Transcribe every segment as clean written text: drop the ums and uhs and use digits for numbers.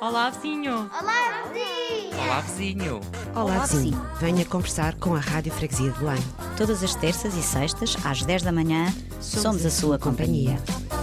Olá, vizinho! Olá, vizinho! Olá, vizinho! Olá, vizinho. Venha conversar com a Rádio Freguesia de Belém. Todas as terças e sextas, às 10 da manhã, somos a sua companhia.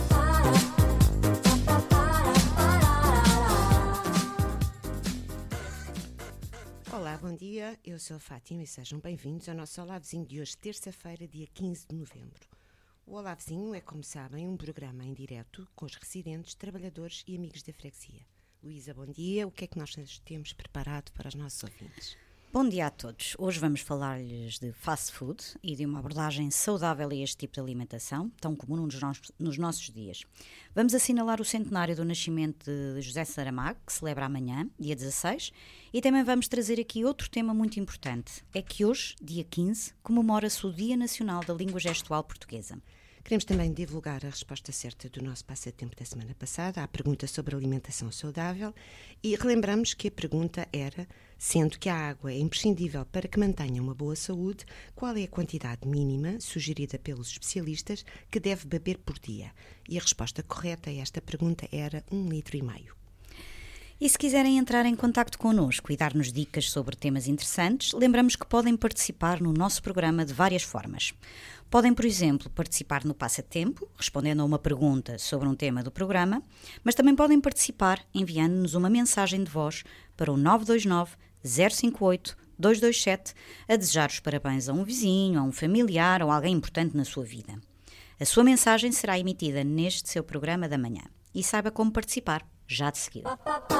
Olá, bom dia. Eu sou a Fátima e sejam bem-vindos ao nosso Olá Vizinho de hoje, terça-feira, dia 15 de novembro. O Olá Vizinho é, como sabem, um programa em direto com os residentes, trabalhadores e amigos da freguesia. Luísa, bom dia. O que é que nós temos preparado para os nossos ouvintes? Bom dia a todos. Hoje vamos falar-lhes de fast food e de uma abordagem saudável a este tipo de alimentação, tão comum nos nossos dias. Vamos assinalar o centenário do nascimento de José Saramago, que celebra amanhã, dia 16, e também vamos trazer aqui outro tema muito importante. É que hoje, dia 15, comemora-se o Dia Nacional da Língua Gestual Portuguesa. Queremos também divulgar a resposta certa do nosso passatempo da semana passada à pergunta sobre alimentação saudável e relembramos que a pergunta era, sendo que a água é imprescindível para que mantenha uma boa saúde, qual é a quantidade mínima sugerida pelos especialistas que deve beber por dia? E a resposta correta a esta pergunta era 1,5 litros. E se quiserem entrar em contacto connosco e dar-nos dicas sobre temas interessantes, lembramos que podem participar no nosso programa de várias formas. Podem, por exemplo, participar no passatempo, respondendo a uma pergunta sobre um tema do programa, mas também podem participar enviando-nos uma mensagem de voz para o 929 058 227 a desejar os parabéns a um vizinho, a um familiar ou a alguém importante na sua vida. A sua mensagem será emitida neste seu programa da manhã. E saiba como participar, já de seguida.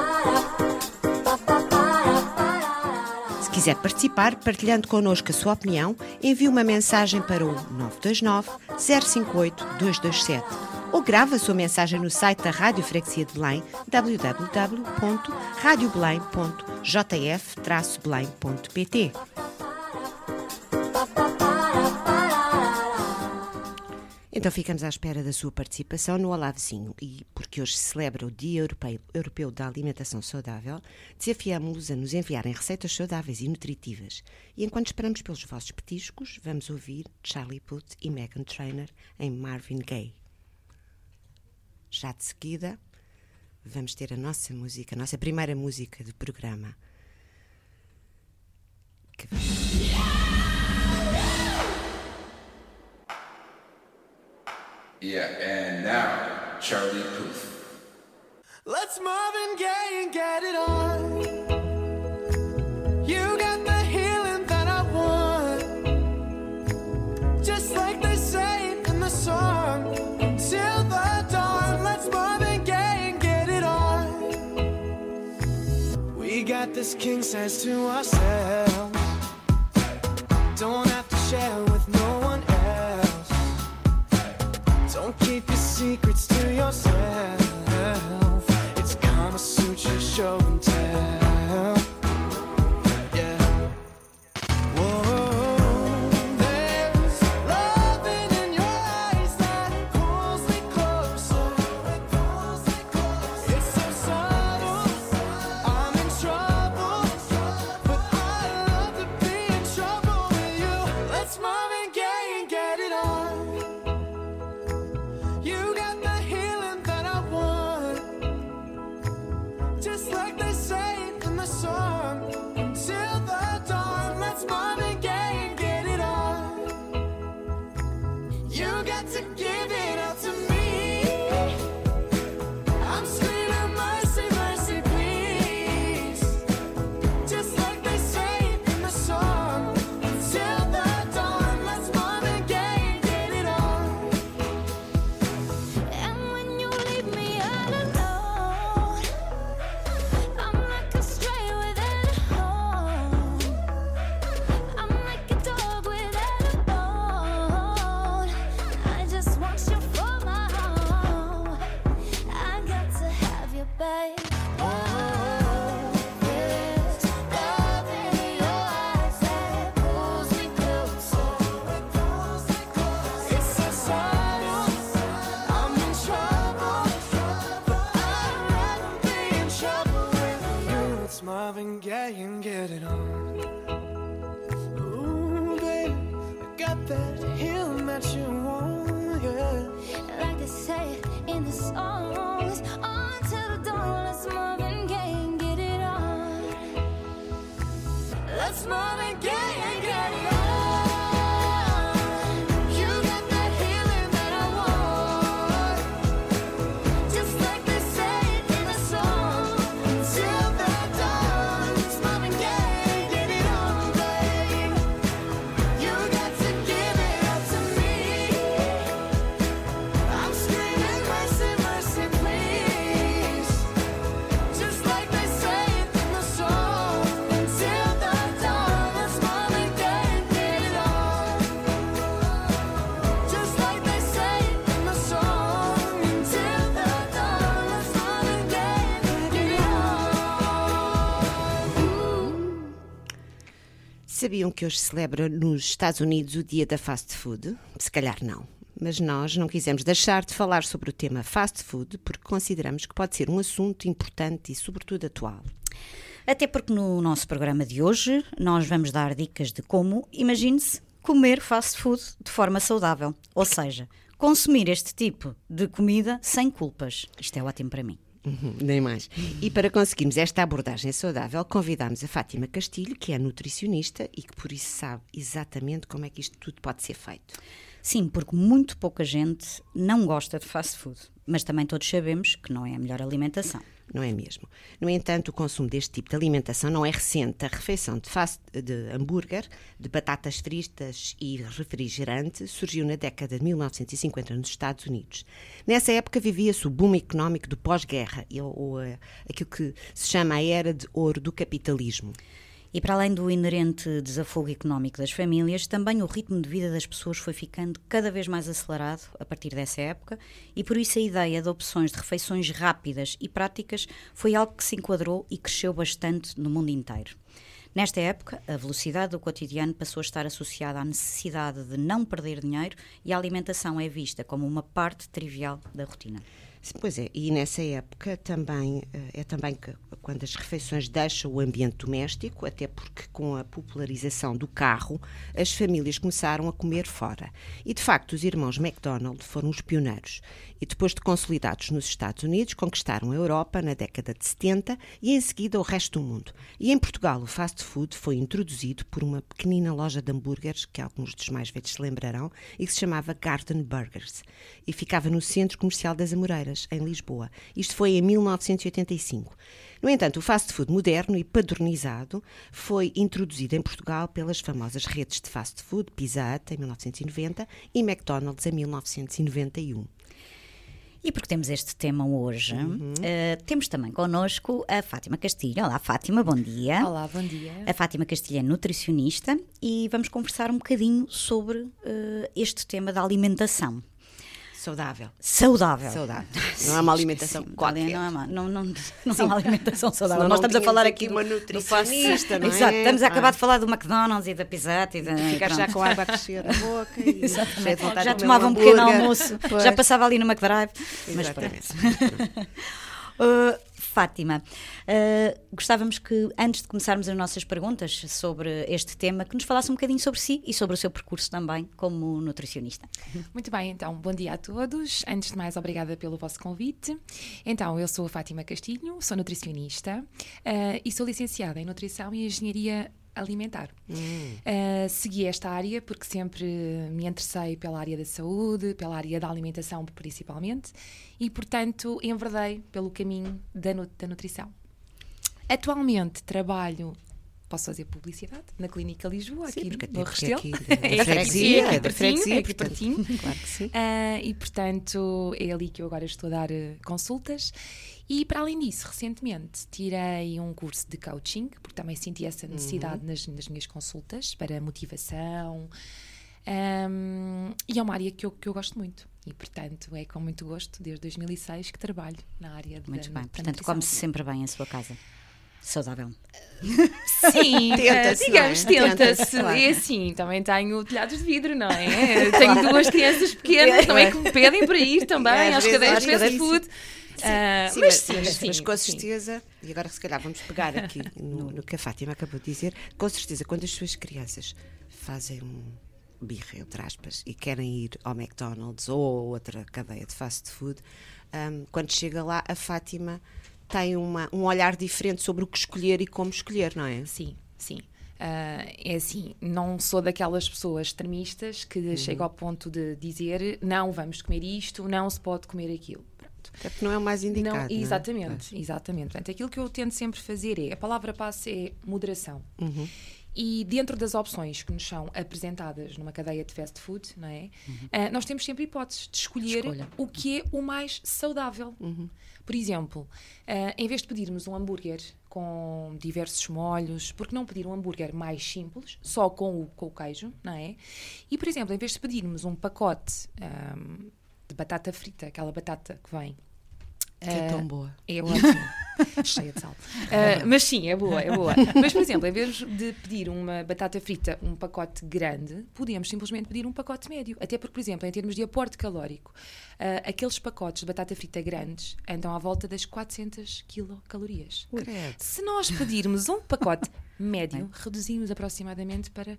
Se quiser participar, partilhando connosco a sua opinião, envie uma mensagem para o 929 058 227 ou grave a sua mensagem no site da Rádio Freguesia de Belém, www.radiobelém.jf-belém.pt. Então ficamos à espera da sua participação no Olá Vizinho e, porque hoje se celebra o Dia Europeu da Alimentação Saudável, desafiamos-los a nos enviarem receitas saudáveis e nutritivas. E enquanto esperamos pelos vossos petiscos, vamos ouvir Charlie Puth e Meghan Trainor em Marvin Gaye. Já de seguida, vamos ter a nossa música, a nossa primeira música do programa. Yeah, and now, Charlie Puth. Let's Marvin Gaye and get it on. You got the healing that I want. Just like they say in the song. Till the dawn, let's Marvin Gaye and get it on. We got this king size to ourselves. Don't have to share with no one else. Don't keep your secrets to yourself. It's Kama Sutra show and tell. Yeah. Whoa, there's loving in your eyes that pulls me closer. It's so subtle, I'm in trouble, but I love to and get it on. You got the healing that I want, just like they say in the song. Till the dawn, smile and get it on, babe. You got to give it up to me. I'm screaming mercy, mercy, please. Just like they say in the song. Until the dawn, let's smile and get it on. Just like they say in the song. Until the dawn, let's smile and get it on. Sabiam que hoje se celebra nos Estados Unidos o Dia da Fast Food? Se calhar não. Mas nós não quisemos deixar de falar sobre o tema fast food porque consideramos que pode ser um assunto importante e, sobretudo, atual. Até porque no nosso programa de hoje nós vamos dar dicas de como, imagine-se, comer fast food de forma saudável. Ou seja, consumir este tipo de comida sem culpas. Isto é ótimo para mim. Nem mais. E para conseguirmos esta abordagem saudável, convidámos a Fátima Castilho, que é nutricionista e que por isso sabe exatamente como é que isto tudo pode ser feito. Sim, porque muito pouca gente não gosta de fast food, mas também todos sabemos que não é a melhor alimentação. Não é mesmo? No entanto, o consumo deste tipo de alimentação não é recente. A refeição de hambúrguer, de batatas fritas e refrigerante surgiu na década de 1950 nos Estados Unidos. Nessa época vivia-se o boom económico do pós-guerra, ou aquilo que se chama a era de ouro do capitalismo. E para além do inerente desafogo económico das famílias, também o ritmo de vida das pessoas foi ficando cada vez mais acelerado a partir dessa época e por isso a ideia de opções de refeições rápidas e práticas foi algo que se enquadrou e cresceu bastante no mundo inteiro. Nesta época, a velocidade do cotidiano passou a estar associada à necessidade de não perder dinheiro e a alimentação é vista como uma parte trivial da rotina. Pois é, e nessa época também que quando as refeições deixam o ambiente doméstico, até porque com a popularização do carro, as famílias começaram a comer fora. E de facto os irmãos McDonald foram os pioneiros. E depois de consolidados nos Estados Unidos, conquistaram a Europa na década de 70 e em seguida o resto do mundo. E em Portugal o fast food foi introduzido por uma pequenina loja de hambúrgueres, que alguns dos mais velhos se lembrarão, e que se chamava Garden Burgers. E ficava no Centro Comercial das Amoreiras, em Lisboa. Isto foi em 1985. No entanto, o fast food moderno e padronizado foi introduzido em Portugal pelas famosas redes de fast food, Pizza Hut, em 1990, e McDonald's, em 1991. E porque temos este tema hoje, temos também connosco a Fátima Castilho. Olá, Fátima, bom dia. Olá, bom dia. A Fátima Castilho é nutricionista e vamos conversar um bocadinho sobre este tema da alimentação. Saudável. Saudável. Não é uma alimentação qualquer. Não é uma alimentação saudável. Senão Nós estamos a falar aqui uma nutricionista, não é? Exato, estamos a acabar de falar do McDonald's e da Pizza Hut. Ficar já com a água a crescer na boca e já tomava um pequeno almoço, já passava ali no McDrive. Mas exatamente. Fátima, gostávamos que, antes de começarmos as nossas perguntas sobre este tema, que nos falasse um bocadinho sobre si e sobre o seu percurso também como nutricionista. Muito bem, então, bom dia a todos. Antes de mais, obrigada pelo vosso convite. Então, eu sou a Fátima Castilho, sou nutricionista e sou licenciada em Nutrição e Engenharia Alimentar. Segui esta área porque sempre me interessei pela área da saúde, pela área da alimentação principalmente e, portanto, enverdei pelo caminho da nutrição. Atualmente trabalho, posso fazer publicidade, na Clínica Lisboa, sim, aqui no Restelo. É da freguesia, aqui pertinho. Claro que sim. E, portanto, é ali que eu agora estou a dar consultas. E, para além disso, recentemente tirei um curso de coaching, porque também senti essa necessidade nas minhas consultas, para motivação. E é uma área que eu gosto muito. E, portanto, é com muito gosto, desde 2006, que trabalho na área da Muito bem, da portanto, nutrição. come-se sempre bem em sua casa. Saudável. Sim, Tenta-se, digamos, não é? tenta-se. Tenta-se, claro. E assim, também tenho telhados de vidro, não é? Tenho duas crianças pequenas, não é? Que me pedem para ir também às cadeias de fast food. Mas com certeza, e agora se calhar vamos pegar aqui no que a Fátima acabou de dizer, com certeza quando as suas crianças fazem um birra, entre aspas, e querem ir ao McDonald's ou a outra cadeia de fast food, quando chega lá a Fátima tem um olhar diferente sobre o que escolher e como escolher, não é? Sim, sim. É assim, não sou daquelas pessoas extremistas que chegam ao ponto de dizer não, vamos comer isto, não se pode comer aquilo. Pronto. Até porque não é o mais indicado. Não, não é? exatamente, exatamente. Portanto, aquilo que eu tento sempre fazer a palavra passe é moderação. E dentro das opções que nos são apresentadas numa cadeia de fast food, não é? Nós temos sempre hipóteses de escolher o que é o mais saudável. Por exemplo, em vez de pedirmos um hambúrguer com diversos molhos, por que não pedir um hambúrguer mais simples, só com o queijo, não é? E, por exemplo, em vez de pedirmos um pacote de batata frita, aquela batata que vem... Que é tão boa. É ótimo. Cheia de sal. Mas sim, é boa, é boa. Mas, por exemplo, em vez de pedir uma batata frita, um pacote grande, podemos simplesmente pedir um pacote médio. Até porque, por exemplo, em termos de aporte calórico, aqueles pacotes de batata frita grandes andam à volta das 400 quilocalorias. Credo. Se nós pedirmos um pacote médio, reduzimos aproximadamente para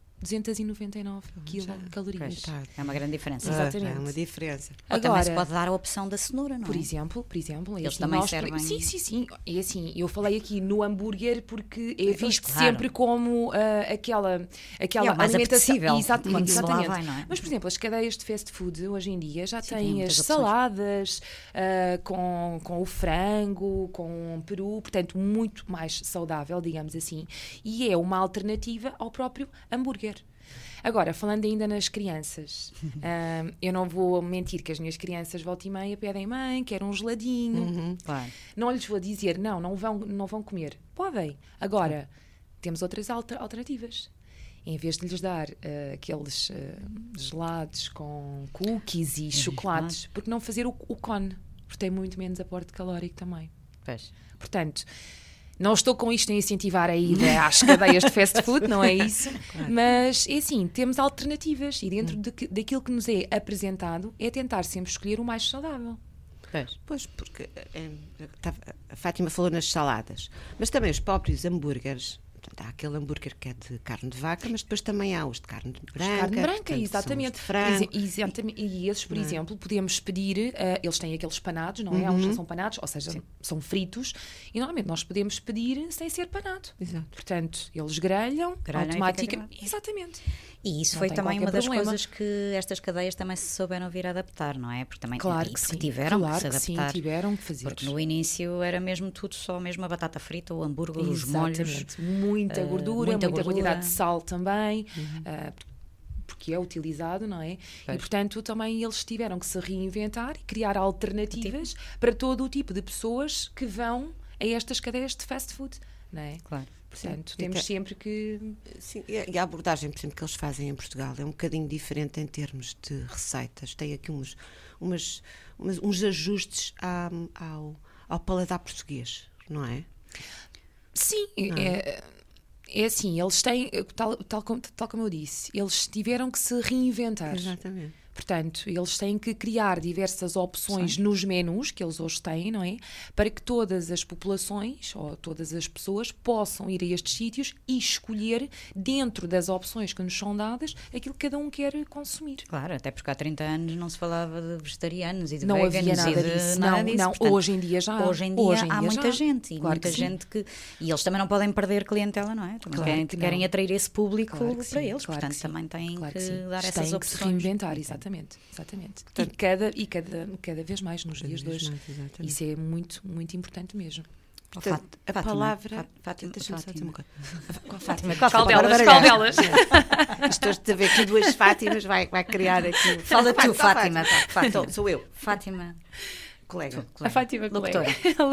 299 quilocalorias. É uma grande diferença. Exatamente. É uma diferença. Ou também se Agora, pode dar a opção da cenoura, não é? por exemplo, Eles assim, também nós, servem- Sim. E assim, eu falei aqui no hambúrguer porque é visto claro. sempre como aquela É o mais alimentação. apetecível Exatamente. quando se lá vai, não é? Mas, por exemplo, as cadeias de fast food hoje em dia já Sim, têm têm muitas as opções. saladas com o frango, com o peru, portanto, muito mais saudável, digamos assim. E é uma alternativa ao próprio hambúrguer. Agora, falando ainda nas crianças, eu não vou mentir que as minhas crianças volta e meia pedem mãe, quero um geladinho. Claro. Não lhes vou dizer, não vão comer. Podem. Agora, temos outras alternativas. Em vez de lhes dar aqueles gelados com cookies e chocolates, porque não fazer o cone? Porque tem muito menos aporte calórico também. Pois. Portanto, não estou com isto a incentivar a ida às cadeias de fast food, não é isso? Mas, é assim, temos alternativas e dentro daquilo que nos é apresentado é tentar sempre escolher o mais saudável. Pois. Pois, porque a Fátima falou nas saladas, mas também os próprios hambúrgueres. Portanto, há aquele hambúrguer que é de carne de vaca, mas depois também há os de carne branca. Carne branca, portanto, exatamente. são os de frango. Exatamente. E esses, por exemplo, podemos pedir, eles têm aqueles panados, não é? Há uns que são panados, ou seja, são fritos, e normalmente nós podemos pedir sem ser panado. Exato. Portanto, eles grelham e fica automaticamente. grelhado. Exatamente. E isso Não foi tem também qualquer uma das problema. coisas que estas cadeias também se souberam vir a adaptar, não é? Porque também Claro isso que sim. que tiveram claro que se que sim, adaptar. tiveram que fazer. Porque no início era mesmo tudo só mesmo a batata frita, o hambúrguer, os molhos. Exatamente. Muita gordura, muita muita gordura. quantidade de sal também, porque é utilizado, não é? Pois. E, portanto, também eles tiveram que se reinventar e criar alternativas para todo o tipo de pessoas que vão a estas cadeias de fast food, não é? Claro. Portanto, Sim. temos Até- sempre que... Sim, e a abordagem, por exemplo, que eles fazem em Portugal é um bocadinho diferente em termos de receitas. Tem aqui uns ajustes ao paladar português, não é? Sim, é assim, eles têm, tal como eu disse, eles tiveram que se reinventar. Exatamente. Portanto, eles têm que criar diversas opções nos menus que eles hoje têm, não é? Para que todas as populações ou todas as pessoas possam ir a estes sítios e escolher, dentro das opções que nos são dadas, aquilo que cada um quer consumir. Claro, até porque há 30 anos não se falava de vegetarianos e de Não veganos havia nada e de disso. nada Não, disso. não. Portanto, Hoje em dia já há. Hoje em dia Hoje em há dia muita já há. gente e Claro muita que sim. gente que... E eles também não podem perder clientela, não é? Também Claro que querem não. atrair esse público Claro que para sim, eles, claro portanto que sim. também têm Claro que sim. dar Têm essas que opções. se reinventar, exatamente. E cada vez mais nos dias de vez hoje. mais, exatamente. Isso é muito, muito importante mesmo. Portanto, a Fátima, palavra. Fátima, Deixa-me só dizer uma coisa. Fátima, Qual delas? Estou a ver aqui duas Fátimas, vai criar aqui. Fala tu, Fátima. Então, sou eu, Fátima, colega. A Fátima locutora.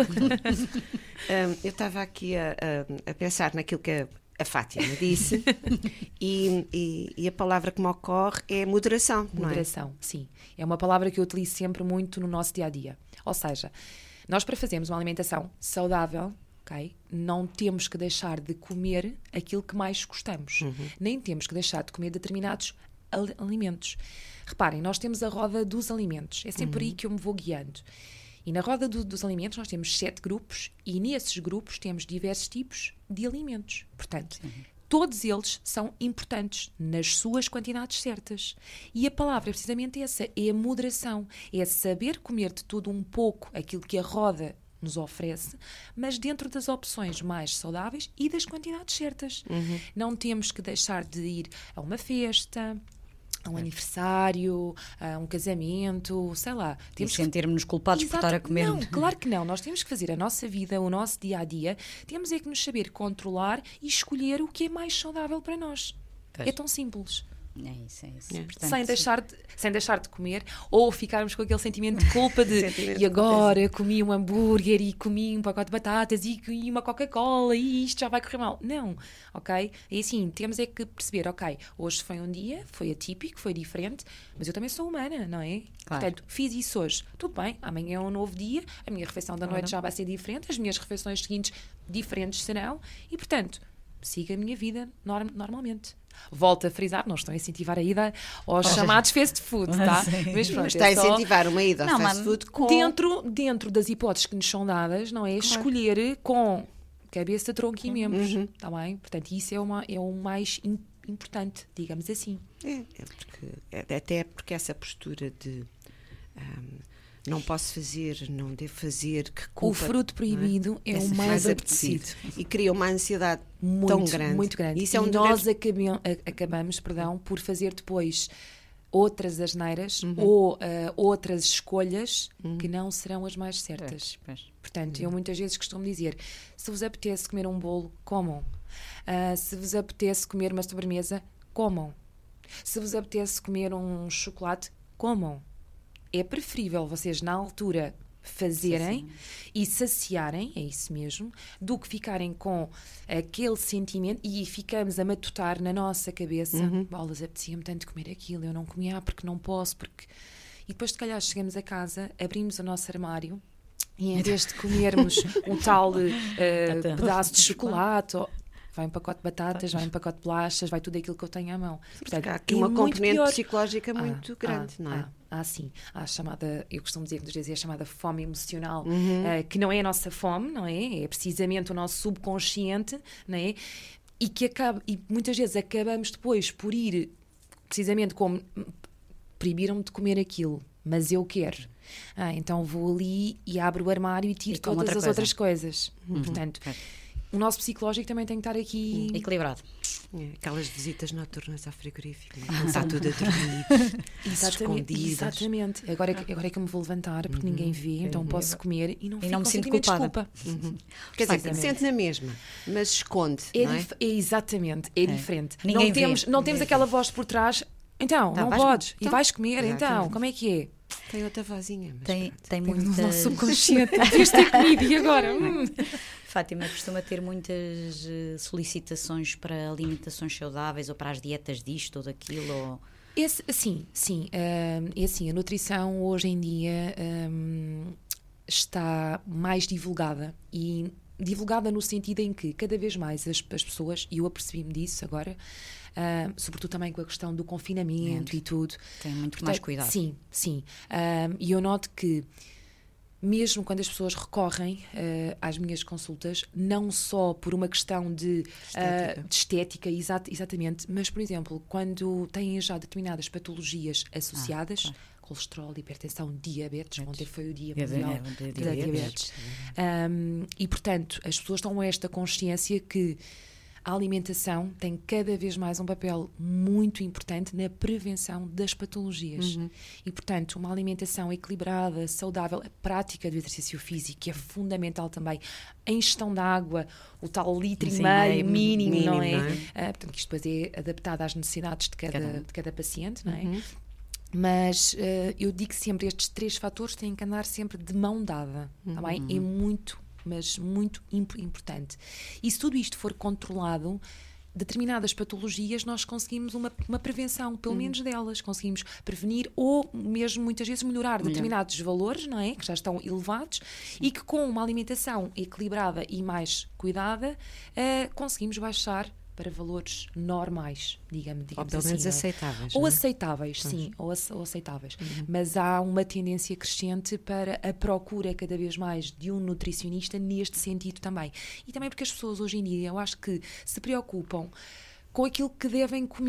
Eu estava aqui a pensar naquilo que a Fátima disse e a palavra que me ocorre é moderação, não é? Moderação, sim. É uma palavra que eu utilizo sempre muito no nosso dia-a-dia. Ou seja, nós para fazermos uma alimentação saudável, ok, não temos que deixar de comer aquilo que mais gostamos. Nem temos que deixar de comer determinados alimentos. Reparem, nós temos a roda dos alimentos. É sempre aí que eu me vou guiando. E na roda dos alimentos nós temos 7 grupos e nesses grupos temos diversos tipos de alimentos. Portanto, todos eles são importantes nas suas quantidades certas. E a palavra é precisamente essa, é a moderação. É saber comer de tudo um pouco aquilo que a roda nos oferece, mas dentro das opções mais saudáveis e das quantidades certas. Não temos que deixar de ir a uma festa, a um aniversário, a um casamento, sei lá. E sentirmos-nos culpados por estar a comer. Não, claro que não. Nós temos que fazer a nossa vida, o nosso dia-a-dia. Temos é que nos saber controlar e escolher o que é mais saudável para nós. Pois. É tão simples. É isso. Portanto, Sem deixar de comer, ou ficarmos com aquele sentimento de culpa de Sentimento e agora comi um hambúrguer e comi um pacote de batatas e comi uma Coca-Cola e isto já vai correr mal. Não, ok? E assim, temos é que perceber, ok, hoje foi um dia, foi atípico, foi diferente, mas eu também sou humana, não é? Claro. Portanto, fiz isso hoje, tudo bem, amanhã é um novo dia, a minha refeição da noite já vai ser diferente, as minhas refeições seguintes diferentes serão e, portanto, siga a minha vida normalmente. Volto a frisar, não estou a incentivar a ida aos chamados fast food, tá? Mas pronto, Está a é só incentivar uma ida ao Não, fast mas food com... dentro das hipóteses que nos são dadas, não é? Escolher com cabeça, tronco e membros, está bem? Portanto, isso é o mais importante, digamos assim. Até porque essa postura de não posso fazer, não devo fazer, que culpa, O fruto proibido é o Essa mais frase apetecido. E cria uma ansiedade tão grande. Muito grande. Isso é um e nós acabamos, por fazer depois outras asneiras ou outras escolhas que não serão as mais certas. Pois. Portanto, eu muitas vezes costumo dizer, se vos apetece comer um bolo, comam. Se vos apetece comer uma sobremesa, comam. Se vos apetece comer um chocolate, comam. É preferível vocês, na altura, fazerem e saciarem, é isso mesmo, do que ficarem com aquele sentimento e ficamos a matutar na nossa cabeça, bolas, apetecia-me tanto comer aquilo, eu não comia porque não posso, porque... E depois, se calhar, chegamos a casa, abrimos o nosso armário e em vez de comermos um tal pedaço de chocolate... Vai um pacote de batatas, vai um pacote de bolachas, vai tudo aquilo que eu tenho à mão. Portanto, Há aqui é uma muito componente pior. psicológica muito grande, não é? Sim. Há a chamada, eu costumo dizer que muitas vezes é a chamada fome emocional, que não é a nossa fome, não é? É precisamente o nosso subconsciente, não é? E muitas vezes acabamos depois por ir, precisamente como proibiram-me de comer aquilo, mas eu quero. Então vou ali e abro o armário e tiro todas as outras coisas. Portanto, o nosso psicológico também tem que estar aqui equilibrado. Aquelas visitas noturnas ao frigorífico, quando está tudo a dormir, Exatamente. Agora é que eu me vou levantar porque ninguém vê, então posso comer e não fico não me com sinto sentimentos de culpada. culpa. Quer dizer, sente na mesma, mas esconde, não é? Exatamente, é diferente. Ninguém Não vê. temos aquela voz por trás, então, não vais- podes, e então, vais comer, então, exatamente. como é que é? Tem outra vozinha, mas Tem No muitas... nosso subconsciente, devias ter comido e agora? Fátima costuma ter muitas solicitações para alimentações saudáveis ou para as dietas disto ou daquilo? Ou... Sim. É assim, a nutrição hoje em dia está mais divulgada e divulgada no sentido em que cada vez mais as pessoas, e eu apercebi-me disso agora, sobretudo também com a questão do confinamento e tudo. Tem muito mais cuidado. Sim. E eu noto que mesmo quando as pessoas recorrem às minhas consultas, não só por uma questão de estética, exatamente, mas, por exemplo, quando têm já determinadas patologias associadas, colesterol, hipertensão, diabetes, ontem foi o Dia Mundial da Diabetes. E, portanto, as pessoas estão a esta consciência que a alimentação tem cada vez mais um papel muito importante na prevenção das patologias. E, portanto, uma alimentação equilibrada, saudável, a prática do exercício físico, que é fundamental também, a ingestão de água, o tal litro e meio mínimo, não é? Portanto, que isto depois é adaptado às necessidades de cada paciente, não é? Mas eu digo sempre, estes 3 fatores têm que andar sempre de mão dada, tá bem? É muito importante. E se tudo isto for controlado, determinadas patologias nós conseguimos uma prevenção, pelo menos delas, conseguimos prevenir ou mesmo muitas vezes melhorar determinados valores, não é? Que já estão elevados e que com uma alimentação equilibrada e mais cuidada conseguimos baixar para valores normais, digamos ou pelo menos assim, aceitáveis. ou não é? aceitáveis, sim, ou aceitáveis. Mas há uma tendência crescente para a procura cada vez mais de um nutricionista neste sentido também. E também porque as pessoas hoje em dia, eu acho que se preocupam com aquilo que devem comer,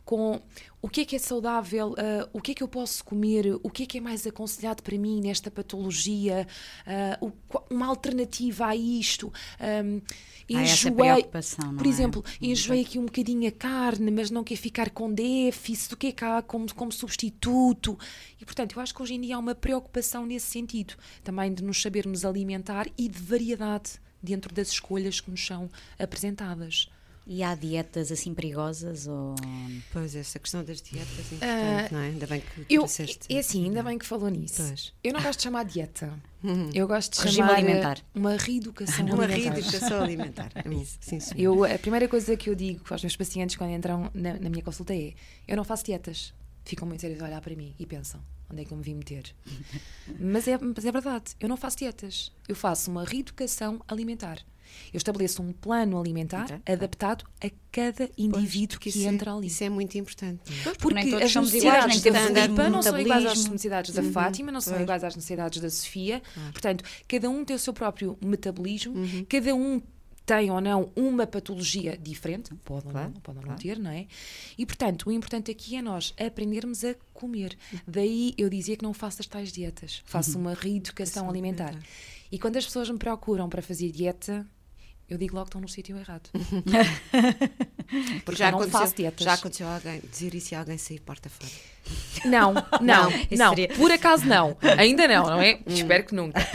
com o que é saudável, o que é que eu posso comer, o que é mais aconselhado para mim nesta patologia, uma alternativa a isto. essa preocupação, não por é? exemplo, enjoei aqui um bocadinho a carne, mas não quer ficar com déficit, o que é que há como substituto? E, portanto, eu acho que hoje em dia há uma preocupação nesse sentido, também de nos sabermos alimentar e de variedade dentro das escolhas que nos são apresentadas. E há dietas assim perigosas? Ou... Pois, essa questão das dietas é importante, não é? Ainda bem que Eu, disseste. é assim, ainda bem que falou nisso. Pois. Eu não gosto de chamar dieta. Eu gosto de Regime chamar alimentar. uma reeducação Uma alimentar. reeducação alimentar. Sim, sim. A primeira coisa que eu digo aos meus pacientes quando entram na minha consulta é: eu não faço dietas. Ficam muito sérios a olhar para mim e pensam: onde é que eu me vim meter? mas é verdade, eu não faço dietas. Eu faço uma reeducação alimentar. Eu estabeleço um plano alimentar adaptado a cada indivíduo que entra ali. Isso é muito importante. Porque nem todos as somos iguais, necessidades nem da temos o mesmo Filipa não são iguais às metabolismo. necessidades da Fátima, não são iguais às necessidades da Sofia. Portanto, cada um tem o seu próprio metabolismo, cada um tem ou não uma patologia diferente, pode ou não ter, não é? E, portanto, o importante aqui é nós aprendermos a comer. Daí eu dizia que não faço as tais dietas, faço uma reeducação alimentar. E quando as pessoas me procuram para fazer dieta, eu digo logo que estão no sítio errado. Porque eu não faço dietas. Já aconteceu alguém dizer isso e alguém sair porta fora? Não. Isso seria- Por acaso não. Ainda não é? Espero que nunca.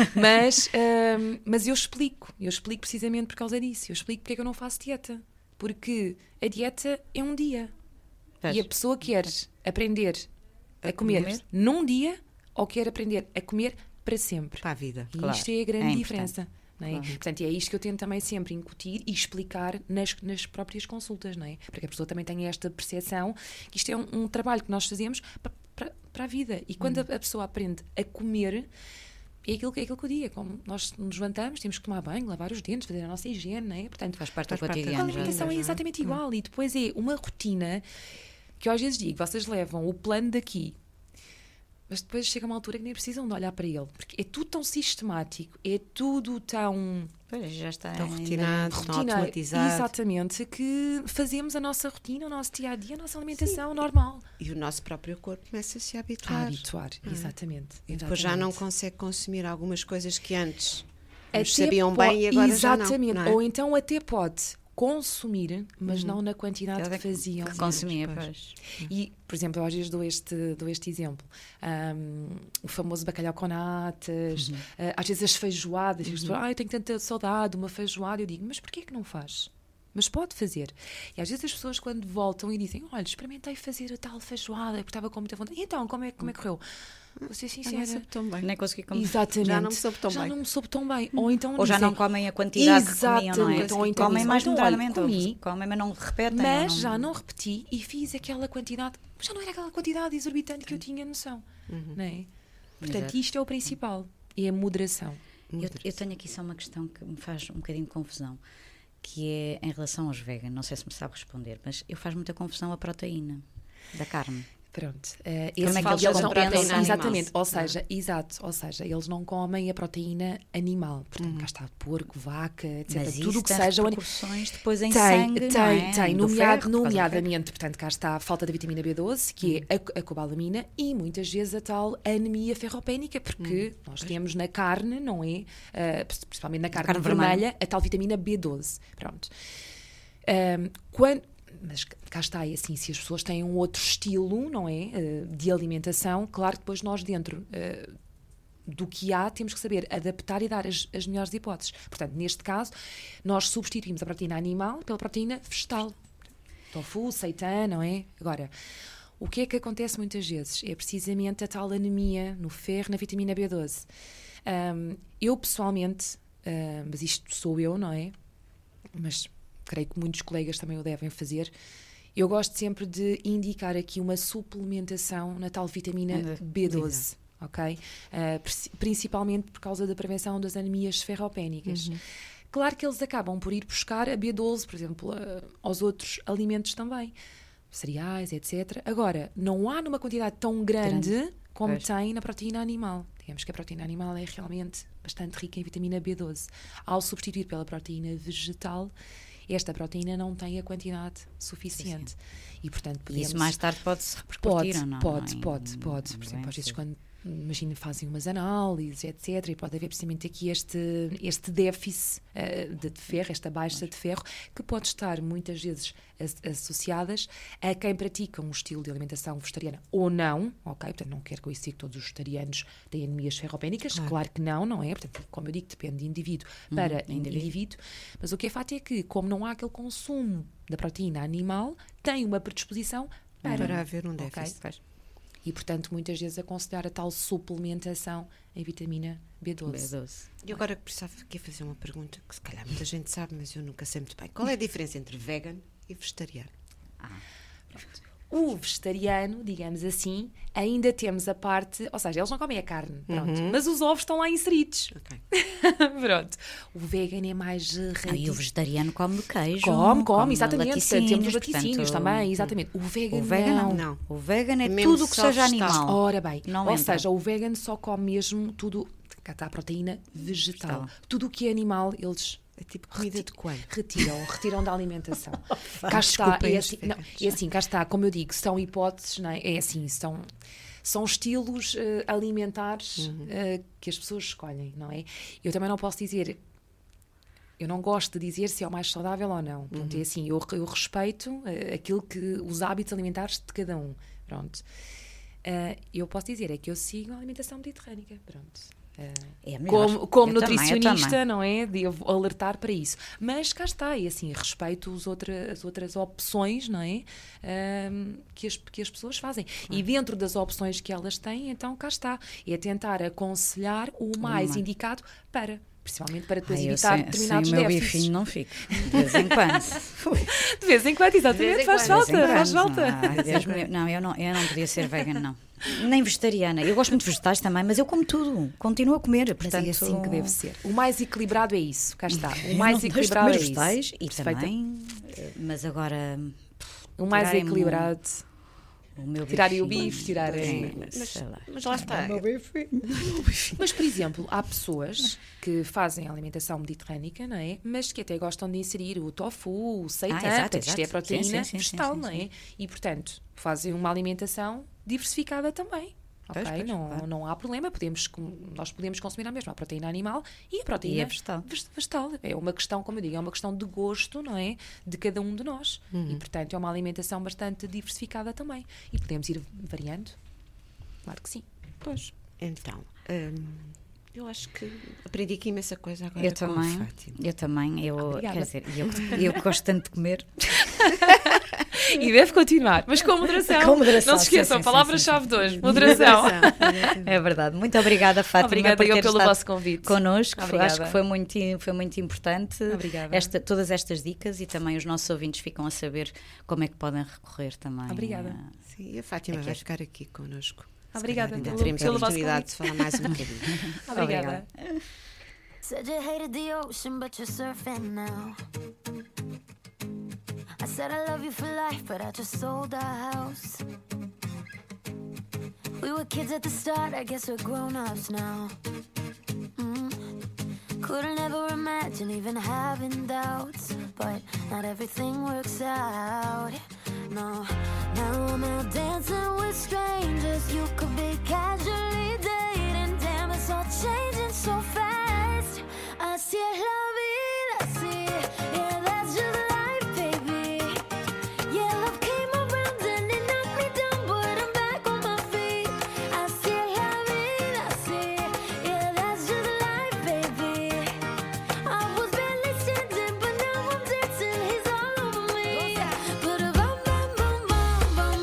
Mas eu explico precisamente por causa disso. Eu explico porque é que eu não faço dieta. Porque a dieta é um dia. Pois. E a pessoa quer aprender a comer num dia ou quer aprender a comer para sempre. Para a vida. E Claro. isto é a grande É diferença. Não é? Portanto, é isto que eu tento também sempre incutir e explicar nas próprias consultas, não é? Porque a pessoa também tem esta percepção que isto é um trabalho que nós fazemos para a vida. E quando a pessoa aprende a comer, é aquilo que eu digo. Como nós nos levantamos, temos que tomar banho, lavar os dentes, fazer a nossa higiene, não é? Portanto, Faz parte do Faz parte da a cotidiano. já. alimentação é exatamente igual. E depois é uma rotina que eu às vezes digo, vocês levam o plano daqui, mas depois chega uma altura que nem precisam de olhar para ele, porque é tudo tão sistemático, é tudo tão Pois, já está Tão ainda- rotinado, tão automatizado. exatamente, que fazemos a nossa rotina, o nosso dia-a-dia, a nossa alimentação normal. E o nosso próprio corpo começa a se A habituar. habituar, exatamente. E depois já não consegue consumir algumas coisas que antes Até nos sabiam po- bem e agora exatamente. já não. Ou então até pode consumir, mas não na quantidade Cada que faziam. que consumia, Pois. pois. E, por exemplo, eu às vezes dou este exemplo. O famoso bacalhau com natas, às vezes as feijoadas. As pessoas, eu tenho tanta saudade de uma feijoada. Eu digo, mas porquê que não faz? Mas pode fazer. E às vezes as pessoas quando voltam e dizem, olha, experimentei fazer a tal feijoada, porque estava com muita vontade. E então, como é que correu? Vou ser Já não sincera. sabe tão bem. Nem consegui comer. Exatamente. Já não me soube tão Já bem. não me soube tão bem. Ou então Ou já dizem, não comem a quantidade que comiam, não é? Exatamente. Ou então Comem dizem, mais então, olha, moderadamente, ou comi, comem, mas não repetem. mas ou já não repeti e fiz aquela quantidade. Já não era aquela quantidade exorbitante que eu tinha noção. Não é? Portanto, Exato. isto é o principal. É a moderação. Eu tenho aqui só uma questão que me faz um bocadinho de confusão, que é em relação aos veganos. Não sei se me sabe responder, mas eu faz muita confusão a proteína da carne. Pronto. é que Esse eles eles não compreendem pensam, animal? exatamente. Ou seja, eles não comem a proteína animal. Portanto, cá está porco, vaca, etc. Mas Tudo isso o que tem seja o repercussões depois em tem, sangue, não é? tem, Do ferro, por causa do ferro. nomeadamente, portanto, cá está a falta da vitamina B12, que é a cobalamina, e muitas vezes a tal anemia ferropénica, porque nós temos na carne, não é? Principalmente na carne vermelha, a tal vitamina B12. Pronto. Mas cá está, é assim, se as pessoas têm um outro estilo, não é? De alimentação, claro que depois nós dentro do que há, temos que saber adaptar e dar as melhores hipóteses. Portanto, neste caso, nós substituímos a proteína animal pela proteína vegetal. Tofu, seitã, não é? Agora, o que é que acontece muitas vezes? É precisamente a tal anemia no ferro, na vitamina B12. Eu, pessoalmente, mas isto sou eu, não é? Mas creio que muitos colegas também o devem fazer, eu gosto sempre de indicar aqui uma suplementação na tal vitamina B12, ok? Principalmente por causa da prevenção das anemias ferropénicas. Claro que eles acabam por ir buscar a B12, por exemplo, aos outros alimentos também, cereais, etc. Agora, não há numa quantidade tão grande como Pois. tem na proteína animal. Digamos que a proteína animal é realmente bastante rica em vitamina B12. Ao substituir pela proteína vegetal, esta proteína não tem a quantidade suficiente. E, portanto, podemos... Isso mais tarde pode-se repercutir ou não? Pode. Não é? Por exemplo, às vezes quando, imagina, fazem umas análises, etc., e pode haver precisamente aqui este déficit de ferro, esta baixa de ferro, que pode estar muitas vezes associadas a quem pratica um estilo de alimentação vegetariana ou não, ok? Portanto, não quero com isso dizer que todos os vegetarianos têm anemias ferropénicas, claro que não é? Portanto, como eu digo, depende de indivíduo para indivíduo, mas o que é fato é que, como não há aquele consumo da proteína animal, tem uma predisposição Para haver um ok? déficit. E, portanto, muitas vezes aconselhar a tal suplementação em vitamina B12. B12. E agora que precisava aqui fazer uma pergunta que se calhar muita gente sabe, mas eu nunca sei muito bem. Qual é a diferença entre vegan e vegetariano? O vegetariano, digamos assim, ainda temos a parte... Ou seja, eles não comem a carne, pronto, mas os ovos estão lá inseridos. Ok. Pronto. O vegan é mais E o vegetariano come queijo. Come, exatamente. laticínios, Temos os laticínios portanto, também, exatamente. O vegan, O vegan não. O vegan é Mesmo tudo o que só seja vegetal. animal. Ora bem, Não ou entra. seja, o vegan só come mesmo tudo... Cá está a proteína vegetal. Tudo o que é animal, eles... É tipo comida de coelho. Retiram da alimentação. Cá está, Desculpem é os assim, veganos. não, é assim, cá está, como eu digo, são hipóteses, não é? É assim, são estilos alimentares que as pessoas escolhem, não é? Eu também não posso dizer, eu não gosto de dizer se é o mais saudável ou não. Pronto, é assim, eu respeito aquilo que, os hábitos alimentares de cada um, pronto. Eu posso dizer, é que eu sigo a alimentação mediterrânica, pronto. É melhor. Como Eu também, nutricionista, não é? Devo alertar para isso. Mas cá está, e assim, respeito as outras opções, não é? Que as pessoas fazem. E dentro das opções que elas têm, então cá está. É tentar aconselhar o mais indicado principalmente para depois evitar determinados sem o meu déficits. bifinho não fico. De vez em quando. De vez em quando, exatamente, faz falta. Ai, Deus me livre. Não, eu não podia ser vegan, não. Nem vegetariana. Eu gosto muito de vegetais também, mas eu como tudo. Continuo a comer. Mas Portanto, é assim que deve ser. O mais equilibrado é isso. Cá está. O eu mais não deixo de equilibrado comer é vegetais isso. e Perfeita. também. Mas agora. O mais tirarem-me equilibrado. O meu Tirarem o bifinho, bife, tirarem... sei lá. Mas lá está. Mas, por exemplo, há pessoas que fazem alimentação mediterrânica, não é? Mas que até gostam de inserir o tofu, o seitan, exato, portanto, isto é exato. proteína Sim, vegetal, sim, não é? E, portanto, fazem uma alimentação diversificada também. Ok, Pois, claro. não há problema, nós podemos consumir a mesma proteína animal e a proteína E a vegetal. vegetal. É uma questão, como eu digo, é uma questão de gosto, não é? De cada um de nós. E, portanto, é uma alimentação bastante diversificada também. E podemos ir variando. Claro que sim. Pois. Então, eu acho que aprendi aqui imensa coisa agora Eu com a também. Fátima. Eu também. Obrigada. Quer dizer, eu que gosto tanto de comer. E deve continuar, mas com moderação. Com moderação, Não se esqueçam, sim, palavra-chave de hoje, moderação. É verdade. Muito obrigada, Fátima, Obrigada por eu ter pelo estado vosso convite. connosco. Obrigada. Acho que foi muito importante Obrigada. todas estas dicas, e também os nossos ouvintes ficam a saber como é que podem recorrer também. Obrada. Sim, e a Fátima vai ficar aqui connosco. Se Obrigada calhar ainda pelo- teremos a pelo vosso oportunidade de falar mais um bocadinho. Obrigada. Said you hated the ocean, but you're surfing now. I said I love you for life, but I just sold our house. We were kids at the start, I guess we're grown-ups now. Couldn't ever imagine even having doubts, but not everything works out. No, now I'm out dancing with strangers. You could be casually dating. Damn, it's all changing so fast. Así es la vida, así. Yeah, that's just life, baby. Yeah, love came around and it knocked me down, but I'm back on my feet. Así es la vida, así. Yeah, that's just life, baby. I was barely standing, but now I'm dancing. He's all over me. But bum bum bum bum bum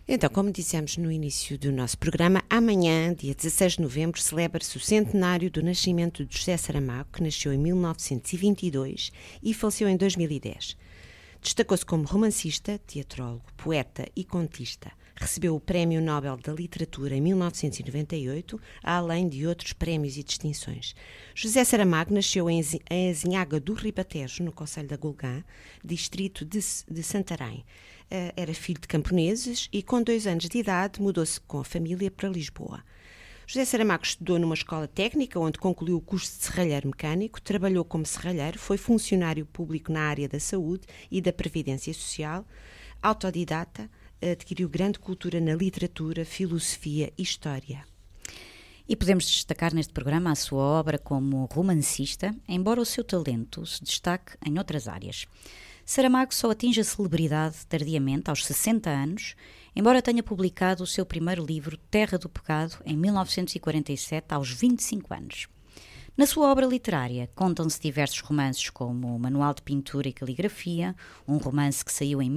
Então, como dissemos no início do nosso programa, amanhã, dia 16 de novembro, celebra-se o centenário do nascimento de José Saramago, que nasceu em 1922 e faleceu em 2010. Destacou-se como romancista, teatrólogo, poeta e contista. Recebeu o Prémio Nobel da Literatura em 1998, além de outros prémios e distinções. José Saramago nasceu em Azinhaga do Ribatejo, no concelho da Golgã, distrito de Santarém. Era filho de camponeses e, com 2 anos de idade, mudou-se com a família para Lisboa. José Saramago estudou numa escola técnica, onde concluiu o curso de serralheiro mecânico, trabalhou como serralheiro, foi funcionário público na área da saúde e da previdência social, autodidata, adquiriu grande cultura na literatura, filosofia e história. E podemos destacar neste programa a sua obra como romancista, embora o seu talento se destaque em outras áreas. Saramago só atinge a celebridade tardiamente, aos 60 anos, embora tenha publicado o seu primeiro livro, Terra do Pecado, em 1947, aos 25 anos. Na sua obra literária contam-se diversos romances como o Manual de Pintura e Caligrafia, um romance que saiu em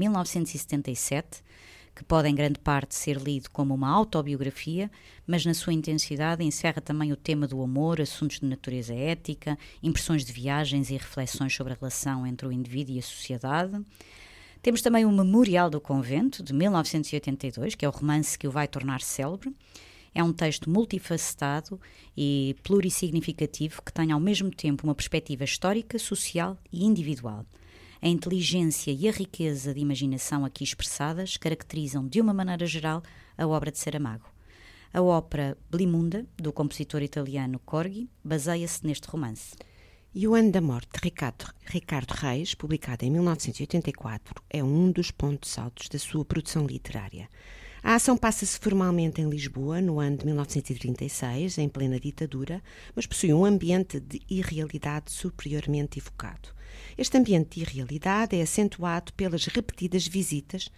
1977, que pode em grande parte ser lido como uma autobiografia, mas na sua intensidade encerra também o tema do amor, assuntos de natureza ética, impressões de viagens e reflexões sobre a relação entre o indivíduo e a sociedade. Temos também o Memorial do Convento, de 1982, que é o romance que o vai tornar célebre. É um texto multifacetado e plurissignificativo que tem ao mesmo tempo uma perspectiva histórica, social e individual. A inteligência e a riqueza de imaginação aqui expressadas caracterizam, de uma maneira geral, a obra de Saramago. A ópera Blimunda, do compositor italiano Corgi, baseia-se neste romance. E O Ano da Morte, de Ricardo Reis, publicado em 1984, é um dos pontos altos da sua produção literária. A ação passa-se formalmente em Lisboa, no ano de 1936, em plena ditadura, mas possui um ambiente de irrealidade superiormente evocado. Este ambiente de irrealidade é acentuado pelas repetidas visitas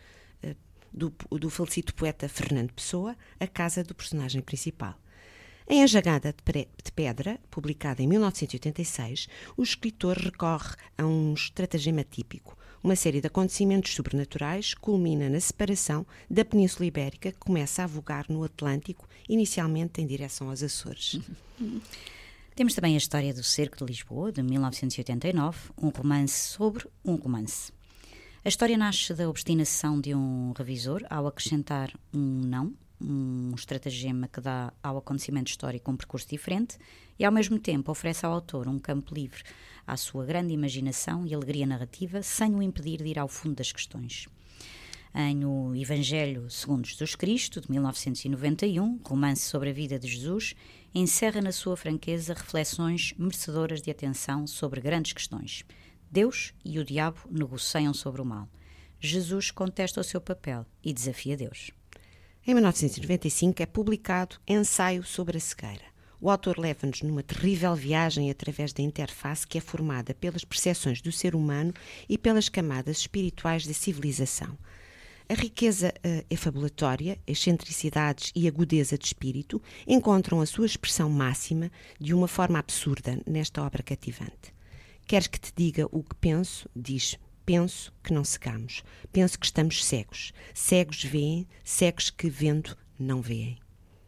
do falecido poeta Fernando Pessoa à casa do personagem principal. Em A Jangada de Pedra, publicada em 1986, o escritor recorre a um estratagema típico. Uma série de acontecimentos sobrenaturais culmina na separação da Península Ibérica, que começa a vogar no Atlântico, inicialmente em direção aos Açores. Temos também a história do Cerco de Lisboa, de 1989, um romance sobre um romance. A história nasce da obstinação de um revisor ao acrescentar um não, um estratagema que dá ao acontecimento histórico um percurso diferente e, ao mesmo tempo, oferece ao autor um campo livre à sua grande imaginação e alegria narrativa, sem o impedir de ir ao fundo das questões. Em O Evangelho segundo Jesus Cristo, de 1991, romance sobre a vida de Jesus, encerra na sua franqueza reflexões merecedoras de atenção sobre grandes questões. Deus e o diabo negociam sobre o mal. Jesus contesta o seu papel e desafia Deus. Em 1995 é publicado Ensaio sobre a Cegueira. O autor leva-nos numa terrível viagem através da interface que é formada pelas percepções do ser humano e pelas camadas espirituais da civilização. A riqueza efabulatória, excentricidades e agudeza de espírito encontram a sua expressão máxima de uma forma absurda nesta obra cativante. Queres que te diga o que penso? Diz: penso que não cegamos. Penso que estamos cegos. Cegos veem, cegos que vendo não veem.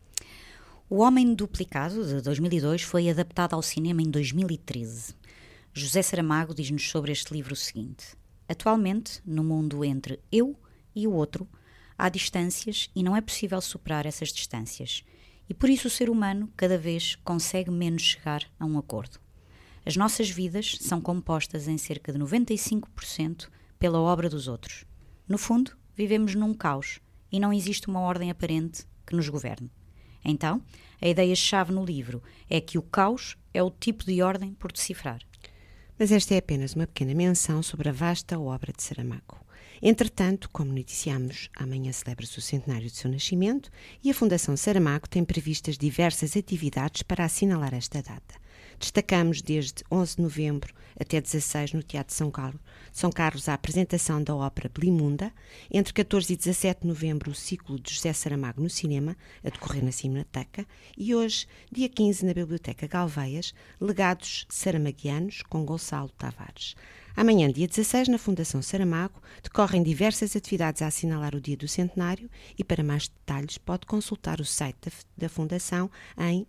O Homem Duplicado, de 2002, foi adaptado ao cinema em 2013. José Saramago diz-nos sobre este livro o seguinte: atualmente, no mundo entre eu e o outro, há distâncias e não é possível superar essas distâncias. E por isso o ser humano cada vez consegue menos chegar a um acordo. As nossas vidas são compostas em cerca de 95% pela obra dos outros. No fundo, vivemos num caos e não existe uma ordem aparente que nos governe. Então, a ideia-chave no livro é que o caos é o tipo de ordem por decifrar. Mas esta é apenas uma pequena menção sobre a vasta obra de Saramago. Entretanto, como noticiamos, amanhã celebra-se o centenário de seu nascimento e a Fundação Saramago tem previstas diversas atividades para assinalar esta data. Destacamos desde 11 de novembro até 16 no Teatro de São Carlos a apresentação da ópera Blimunda, entre 14 e 17 de novembro o ciclo de José Saramago no cinema, a decorrer na Cinemateca, e hoje, dia 15, na Biblioteca Galveias, Legados Saramaguianos com Gonçalo Tavares. Amanhã, dia 16, na Fundação Saramago, decorrem diversas atividades a assinalar o dia do centenário e para mais detalhes pode consultar o site da Fundação em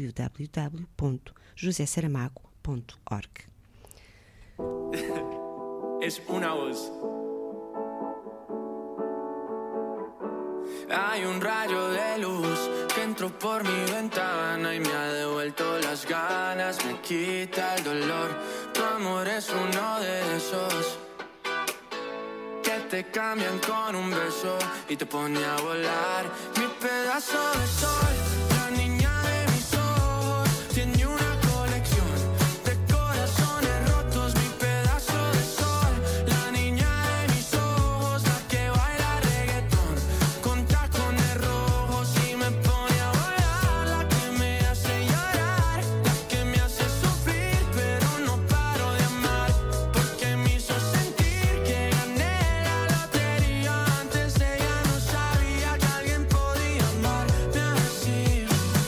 www.josesaramago.org. Es una voz. Hay un rayo de luz que entró por mi ventana y me ha devuelto las ganas, me quita el dolor. Tu amor es uno de esos que te cambian con un beso y te pone a volar. Mi pedazo de sol, la niña de mis ojos, tiene una colección de corazones rotos. Mi pedazo de sol, la niña de mis ojos, la que baila reggaetón con tacones rojos y me pone a volar. La que me hace llorar, la que me hace sufrir, pero no paro de amar, porque me hizo sentir que gané la lotería. Antes ella no sabía que alguien podía amarme así.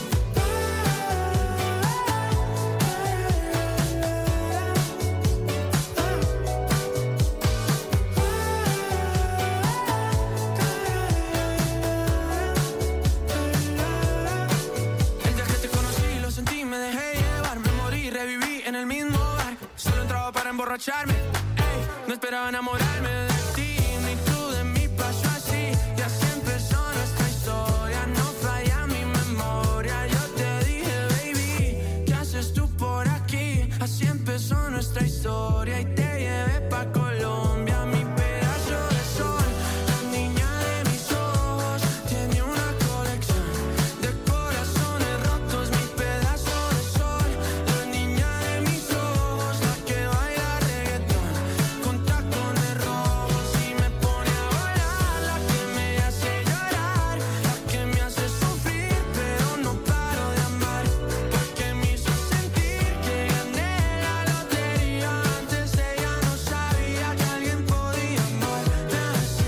El día que te conocí lo sentí, me dejé llevar, me morí, reviví en el mismo bar. Solo entraba para emborracharme, ey, no esperaba enamorarme de ti, ni tú de mí, pasó así. Y así empezó nuestra historia, no falla mi memoria. Yo te dije, baby, ¿qué haces tú por aquí? Así empezó nuestra historia y te llevé pa' Colombia. Mi pedazo de sol, la niña de mis ojos, tiene una colección de corazones rotos. Mi pedazo de sol, la niña de mis ojos, la que baila reggaetón con tacones rojos y me pone a volar. La que me hace llorar, la que me hace sufrir, pero no paro de amar, porque me hizo sentir que gané la lotería. Antes ella no sabía que alguien podía amarme así.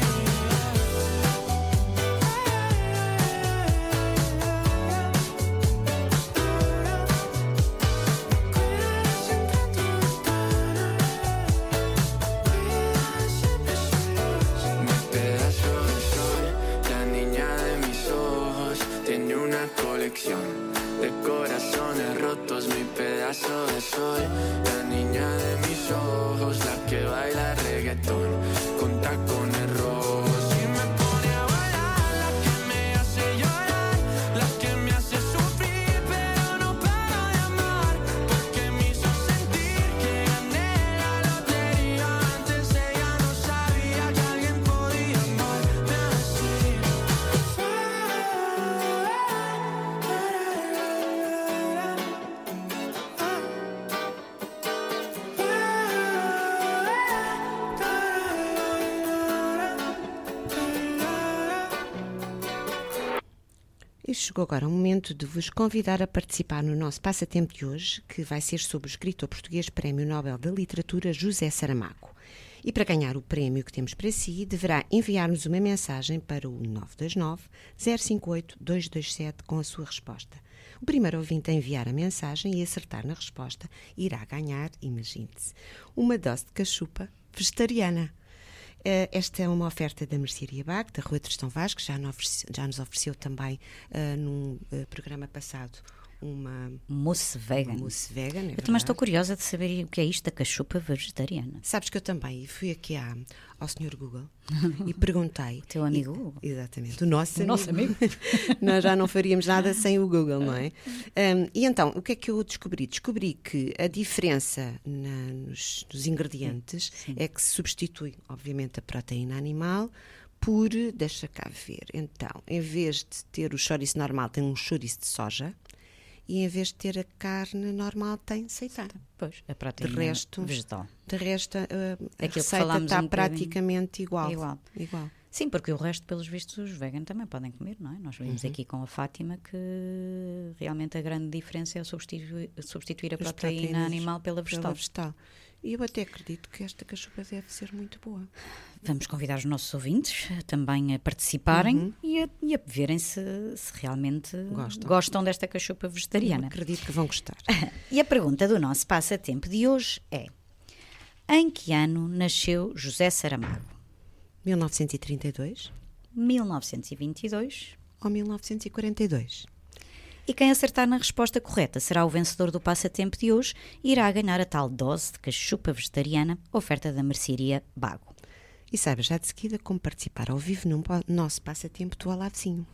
Mi pedazo de sol, la niña de mis ojos, tiene una colección de corazones rotos. Mi pedazo de sol, la niña de mis ojos, la que baila reggaetón con tacones rojos y me pone a volar. La que me hace llorar, la que me hace sufrir, pero no paro de amar, porque me hizo sentir que gané la lotería. Antes ella no sabía que alguien podía amarme así. E chegou agora o momento de vos convidar a participar no nosso passatempo de hoje, que vai ser sobre o escritor português Prémio Nobel da Literatura José Saramago. E para ganhar o prémio que temos para si, deverá enviar-nos uma mensagem para o 929-058-227 com a sua resposta. O primeiro ouvinte a enviar a mensagem e acertar na resposta irá ganhar, imagine-se, uma dose de cachupa vegetariana. Esta é uma oferta da Mercearia Bag, da Rua Tristão Vaz, que já nos ofereceu também num programa passado uma Mousse vegan. mousse vegan. É Eu verdade. também estou curiosa de saber o que é isto da cachupa vegetariana. Sabes que eu também fui aqui ao Sr. Google e perguntei. O teu amigo Google. Exatamente, o nosso amigo. Nós já não faríamos nada sem o Google, não é? E então, o que é que eu descobri? Descobri que a diferença nos ingredientes é que se substitui, obviamente, a proteína animal por, deixa cá ver, então, em vez de ter o chouriço normal, tem um chouriço de soja. E em vez de ter a carne normal, tem seitan. Pois, a proteína vegetal. De resto, a que receita falámos está um bocadinho. praticamente igual. Igual. Sim, porque o resto, pelos vistos, os veganos também podem comer, não é? Nós vimos aqui com a Fátima que realmente a grande diferença é substituir a As proteína proteínas animal pela vegetal. E eu até acredito que esta cachupa deve ser muito boa. Vamos convidar os nossos ouvintes também a participarem e a verem se realmente gostam desta cachupa vegetariana. Eu acredito que vão gostar. E a pergunta do nosso passatempo de hoje é: Em que ano nasceu José Saramago? 1932 1922. ou 1942? E quem acertar na resposta correta será o vencedor do passatempo de hoje e irá ganhar a tal dose de cachupa vegetariana, oferta da mercearia Bago. E saiba já de seguida como participar ao vivo no nosso passatempo do Alavezinho.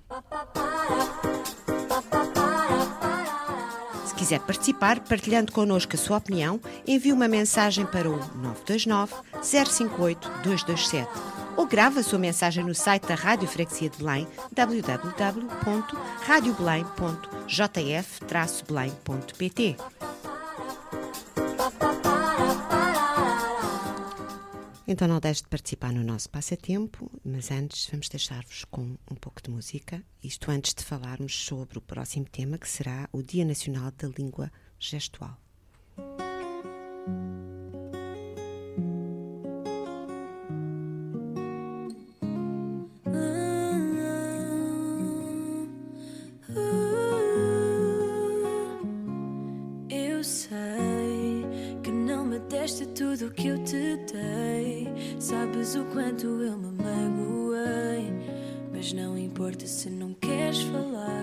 Se quiser participar, partilhando connosco a sua opinião, envie uma mensagem para o 929 058 227 ou grave a sua mensagem no site da Rádio Freguesia de Belém, www.radiobelém.jf-belém.pt. Então não deixe de participar no nosso passatempo, mas antes vamos deixar-vos com um pouco de música, isto antes de falarmos sobre o próximo tema, que será o Dia Nacional da Língua Gestual. Eu sei que não me deste tudo o que eu te dei. Sabes o quanto eu me magoei, mas não importa se não queres falar.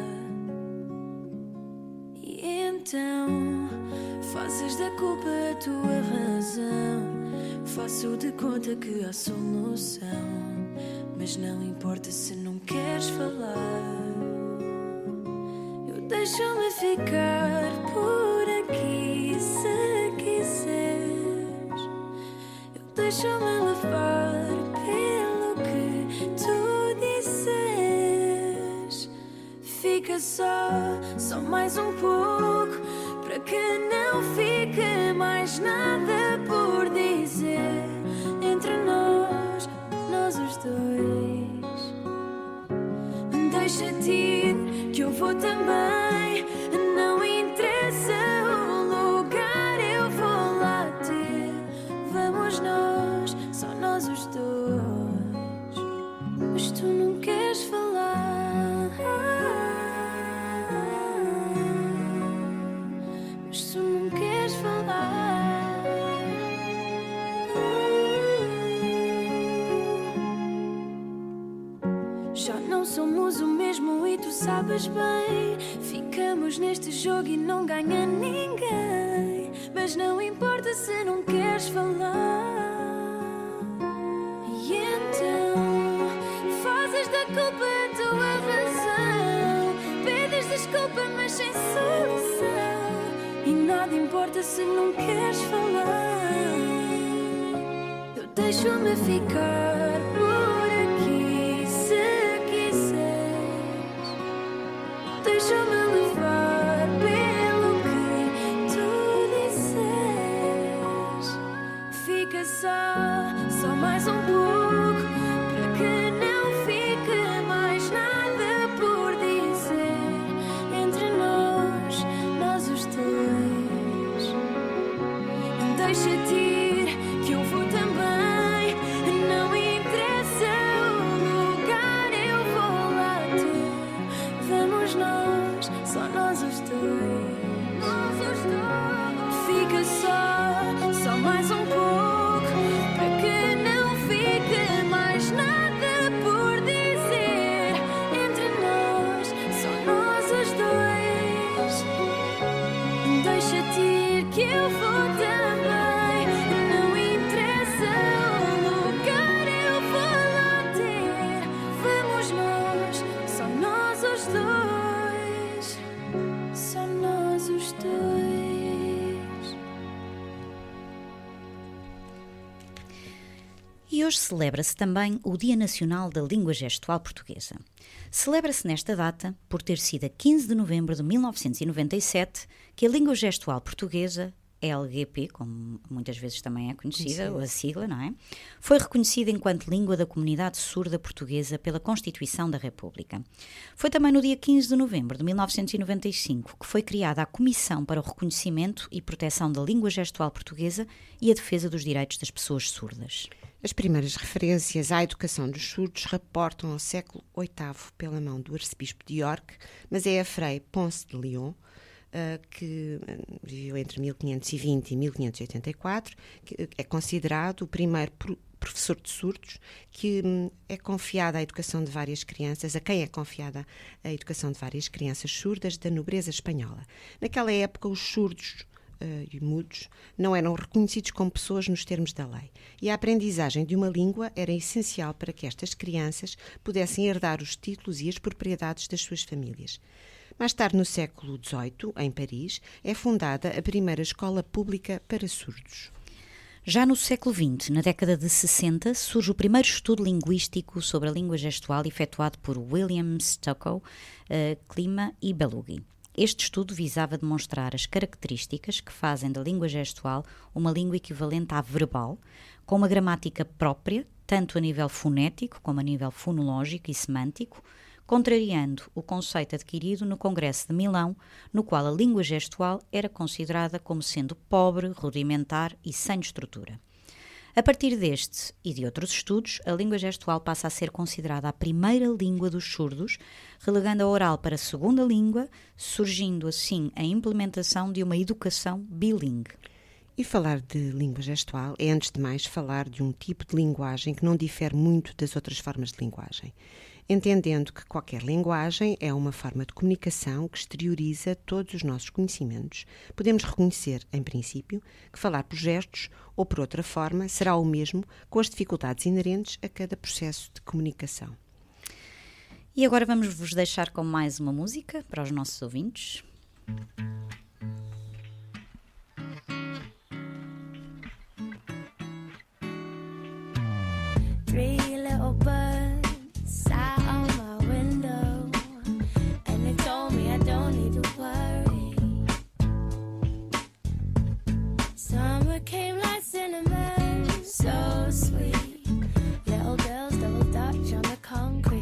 E então fazes da culpa a tua razão. Faço de conta que há solução, mas não importa se não queres falar. Eu deixo-me ficar por aqui se quiseres. Eu deixo-me levar pelo que tu disseres. Fica só mais um pouco, para que não fique mais nada por dizer entre nós os dois. Deixa-te ir, que eu vou também. Não interessa o lugar, eu vou lá ter. Vamos nós, só nós os dois. Mas tu não queres falar. Mas tu não queres falar. Já não somos o mesmo e tu sabes bem. Ficamos neste jogo e não ganha ninguém. Mas não importa se não queres falar. E então fazes da culpa a tua razão. Pedes desculpa mas sem solução. E nada importa se não queres falar. Eu deixo-me ficar por aqui se quiseres. Deixa-me levar pelo que tu disseres. Fica só mais um pouco, para que não fique mais nada por dizer entre nós os dois. Deixa-te ir, que eu vou também. Não interessa o lugar, eu vou lá ter. Vamos nós, só nós os dois. Nós os dois. Fica só mais um pouco, para que não fique mais nada por dizer entre nós, só nós os dois. Deixa-te ir, que eu vou também. Não interessa o lugar, eu vou lá ter. Vamos nós, só nós os dois. Só nós os dois. E hoje celebra-se também o Dia Nacional da Língua Gestual Portuguesa. Celebra-se nesta data por ter sido a 15 de novembro de 1997 que a língua gestual portuguesa, LGP, como muitas vezes também é conhecida, ou a sigla, não é? Foi reconhecida enquanto língua da comunidade surda portuguesa pela Constituição da República. Foi também no dia 15 de novembro de 1995 que foi criada a Comissão para o Reconhecimento e Proteção da Língua Gestual Portuguesa e a Defesa dos Direitos das Pessoas Surdas. As primeiras referências à educação dos surdos reportam ao século VIII pela mão do arcebispo de York, mas é a Frei Ponce de León, que viveu entre 1520 e 1584, que é considerado o primeiro professor de surdos, que é confiada a educação de várias crianças, a quem é confiada a educação de várias crianças surdas da nobreza espanhola. Naquela época, os surdos e mudos não eram reconhecidos como pessoas nos termos da lei, e a aprendizagem de uma língua era essencial para que estas crianças pudessem herdar os títulos e as propriedades das suas famílias. Mais tarde, no século XVIII, em Paris, é fundada a primeira escola pública para surdos. Já no século XX, na década de 60, surge o primeiro estudo linguístico sobre a língua gestual efetuado por William Stockow, Klima e Belugi. Este estudo visava demonstrar as características que fazem da língua gestual uma língua equivalente à verbal, com uma gramática própria, tanto a nível fonético como a nível fonológico e semântico, contrariando o conceito adquirido no Congresso de Milão, no qual a língua gestual era considerada como sendo pobre, rudimentar e sem estrutura. A partir deste e de outros estudos, a língua gestual passa a ser considerada a primeira língua dos surdos, relegando a oral para a segunda língua, surgindo assim a implementação de uma educação bilingue. E falar de língua gestual é, antes de mais, falar de um tipo de linguagem que não difere muito das outras formas de linguagem, entendendo que qualquer linguagem é uma forma de comunicação que exterioriza todos os nossos conhecimentos. Podemos reconhecer, em princípio, que falar por gestos ou por outra forma será o mesmo, com as dificuldades inerentes a cada processo de comunicação. E agora vamos vos deixar com mais uma música para os nossos ouvintes. Three little birds sat on my window, and they told me I don't need to worry. Summer came like cinnamon, so sweet. Little girls double dutch on the concrete.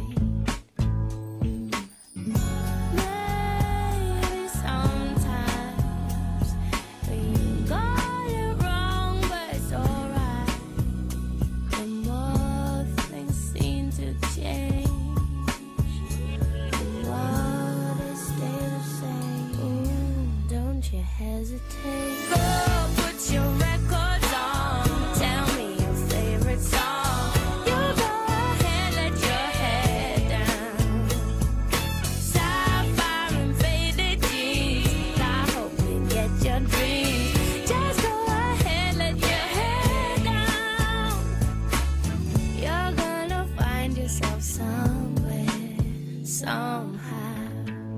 Maybe sometimes we got it wrong, but it's alright. The more things seem to change, the more they stay the same. Ooh, don't you hesitate. Go put your records on. Tell me your favorite song. You go ahead, let your head down. Sapphire and faded jeans. I hope you get your dreams. Just go ahead, let your head down. You're gonna find yourself somewhere, somehow.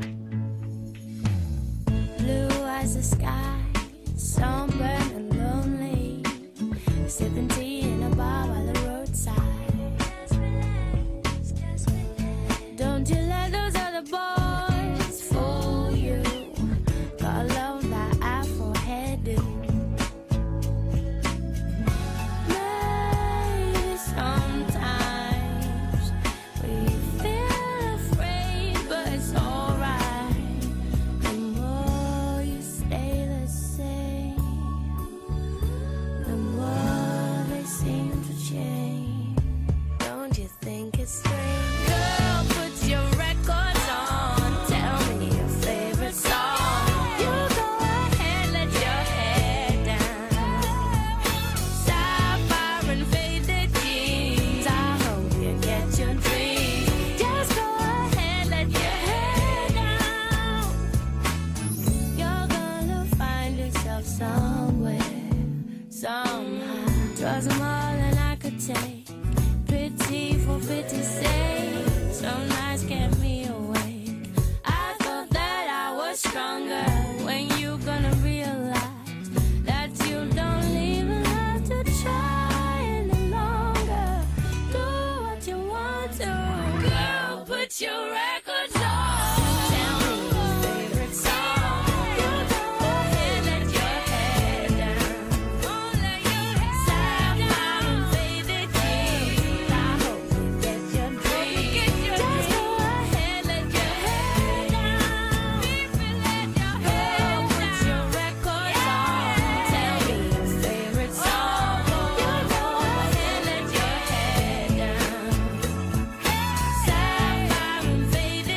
Blue as the sky, sunburned and lonely, sipping tea in a bar by the roadside. Don't you let those other boys fool you. God love that Afro hairdo. Maybe sometimes we feel afraid, but it's alright. The more you stay the same, the more they seem to change. Don't you think it's strange? Girl, put your records on. Tell me your favorite song. You go ahead, let your head down. Sapphire and faded jeans. I hope you get your dreams. Just go ahead, let your head down. You're gonna find yourself somewhere, somehow. Drugs are more than I could take. Pity for pity's sake. Some nights kept me awake. I thought that I was stronger. When you gonna realize that you don't even have to try any longer? Do what you want to. Girl, put your records on. Tell me your favorite song. You go ahead, let your head down. Sapphire and faded jeans. I hope you get your dreams. Just go ahead, let your head down. Girl, put your records on. Tell me your favorite song. You go ahead, let your head down. Sapphire and faded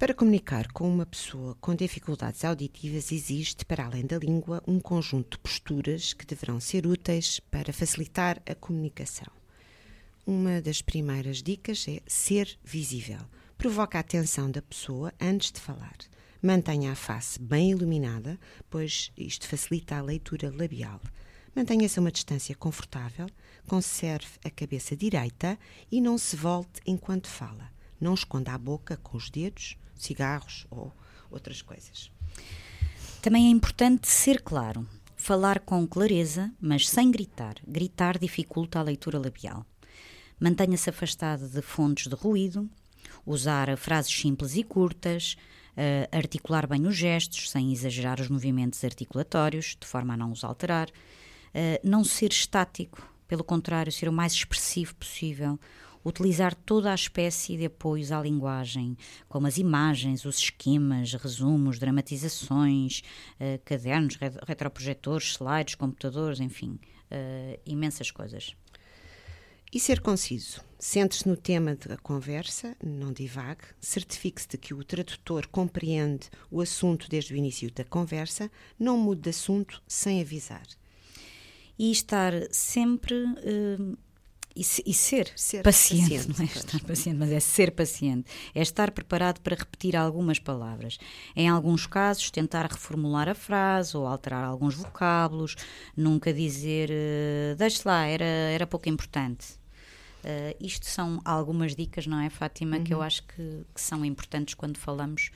Para comunicar com uma pessoa com dificuldades auditivas existe, para além da língua, um conjunto de posturas que deverão ser úteis para facilitar a comunicação. Uma das primeiras dicas é ser visível. Provoca a atenção da pessoa antes de falar. Mantenha a face bem iluminada, pois isto facilita a leitura labial. Mantenha-se a uma distância confortável, conserve a cabeça direita e não se volte enquanto fala. Não esconda a boca com os dedos, cigarros ou outras coisas. Também é importante ser claro. Falar com clareza, mas sem gritar. Gritar dificulta a leitura labial. Mantenha-se afastado de fontes de ruído, usar frases simples e curtas, articular bem os gestos, sem exagerar os movimentos articulatórios, de forma a não os alterar, não ser estático, pelo contrário, ser o mais expressivo possível, utilizar toda a espécie de apoios à linguagem, como as imagens, os esquemas, resumos, dramatizações, cadernos, retroprojetores, slides, computadores, enfim, imensas coisas. E ser conciso. Centre-se no tema da conversa, não divague. Certifique-se de que o tradutor compreende o assunto desde o início da conversa. Não mude de assunto sem avisar. E estar sempre... E ser Ser paciente, não é pois. estar paciente, mas é ser paciente. É estar preparado para repetir algumas palavras. Em alguns casos, tentar reformular a frase ou alterar alguns vocábulos. Nunca dizer, deixe lá, era pouco importante. Isto são algumas dicas, não é, Fátima, que eu acho que são importantes quando falamos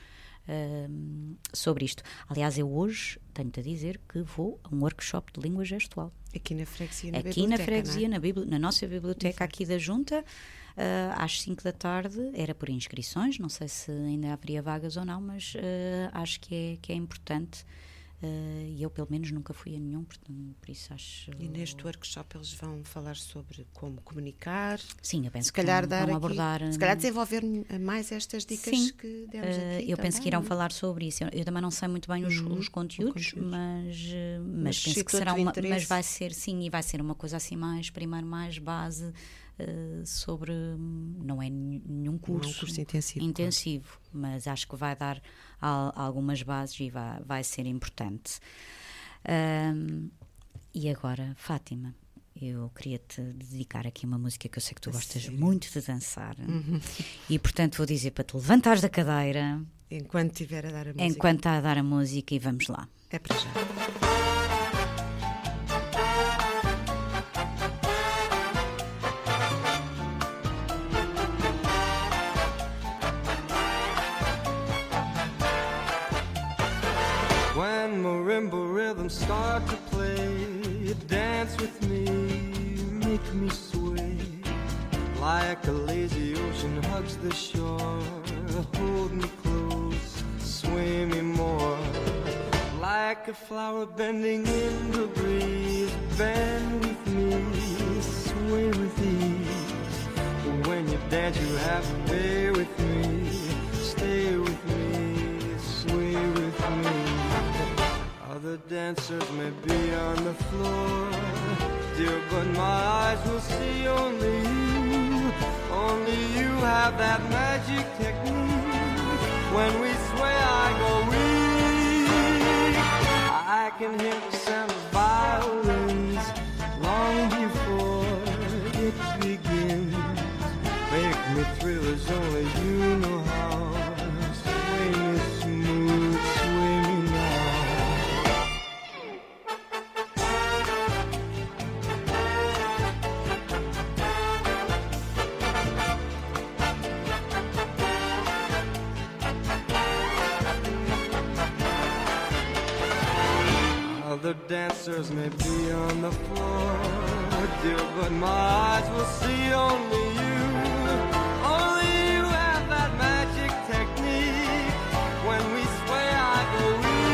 sobre isto. Aliás, eu hoje tenho-te a dizer que vou a um workshop de língua gestual. Aqui na freguesia, na Aqui biblioteca, na freguesia, não é? na nossa biblioteca aqui da Junta, às 5 da tarde, era por inscrições, não sei se ainda haveria vagas ou não, mas acho que é importante. E eu pelo menos nunca fui a nenhum, portanto, por isso acho... E neste workshop eles vão falar sobre como comunicar. Sim, eu penso Se calhar que dar vão aqui, abordar... se calhar desenvolver mais estas dicas Sim, que demos aqui. eu penso que irão também. falar sobre isso. Eu também não sei muito bem os conteúdos, mas penso que suscitou será outro mas interesse. vai ser, sim, e vai ser uma coisa assim mais, primeiro mais base sobre, não é nenhum curso, Não é um curso intensivo, mas acho que vai dar algumas bases e vai ser importante. E agora, Fátima, eu queria-te dedicar aqui uma música que eu sei que tu gostas muito de dançar e portanto vou dizer para tu levantares da cadeira Enquanto estiver a dar a música. enquanto está a dar a música e vamos lá. É para já. When marimba rhythms start to play, dance with me, make me sway. Like a lazy ocean hugs the shore, hold me close, sway me more. Like a flower bending in the breeze, bend with me, sway with ease. When you dance you have to stay with me, stay with me, sway with me. Other dancers may be on the floor, dear, but my eyes will see only you. Only you have that magic technique. When we sway, I go weak. I can hear the sound of violins long before it begins. Make me thrill as only you know how. Sway me smooth, sway me now. Other dancers may be on the floor, dear, but my eyes will see only you. Only you have that magic technique. When we sway, I go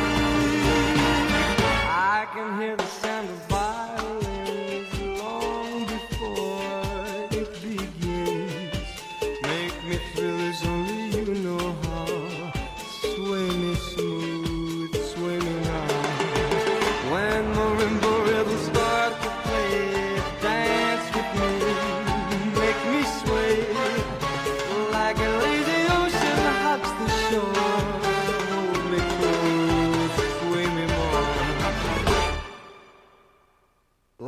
weak. I can hear the sound of violins long before it begins. Make me thrill as only you know how. Sway me smooth, sway me now. When marimba rhythms start to play, dance with me, make me sway.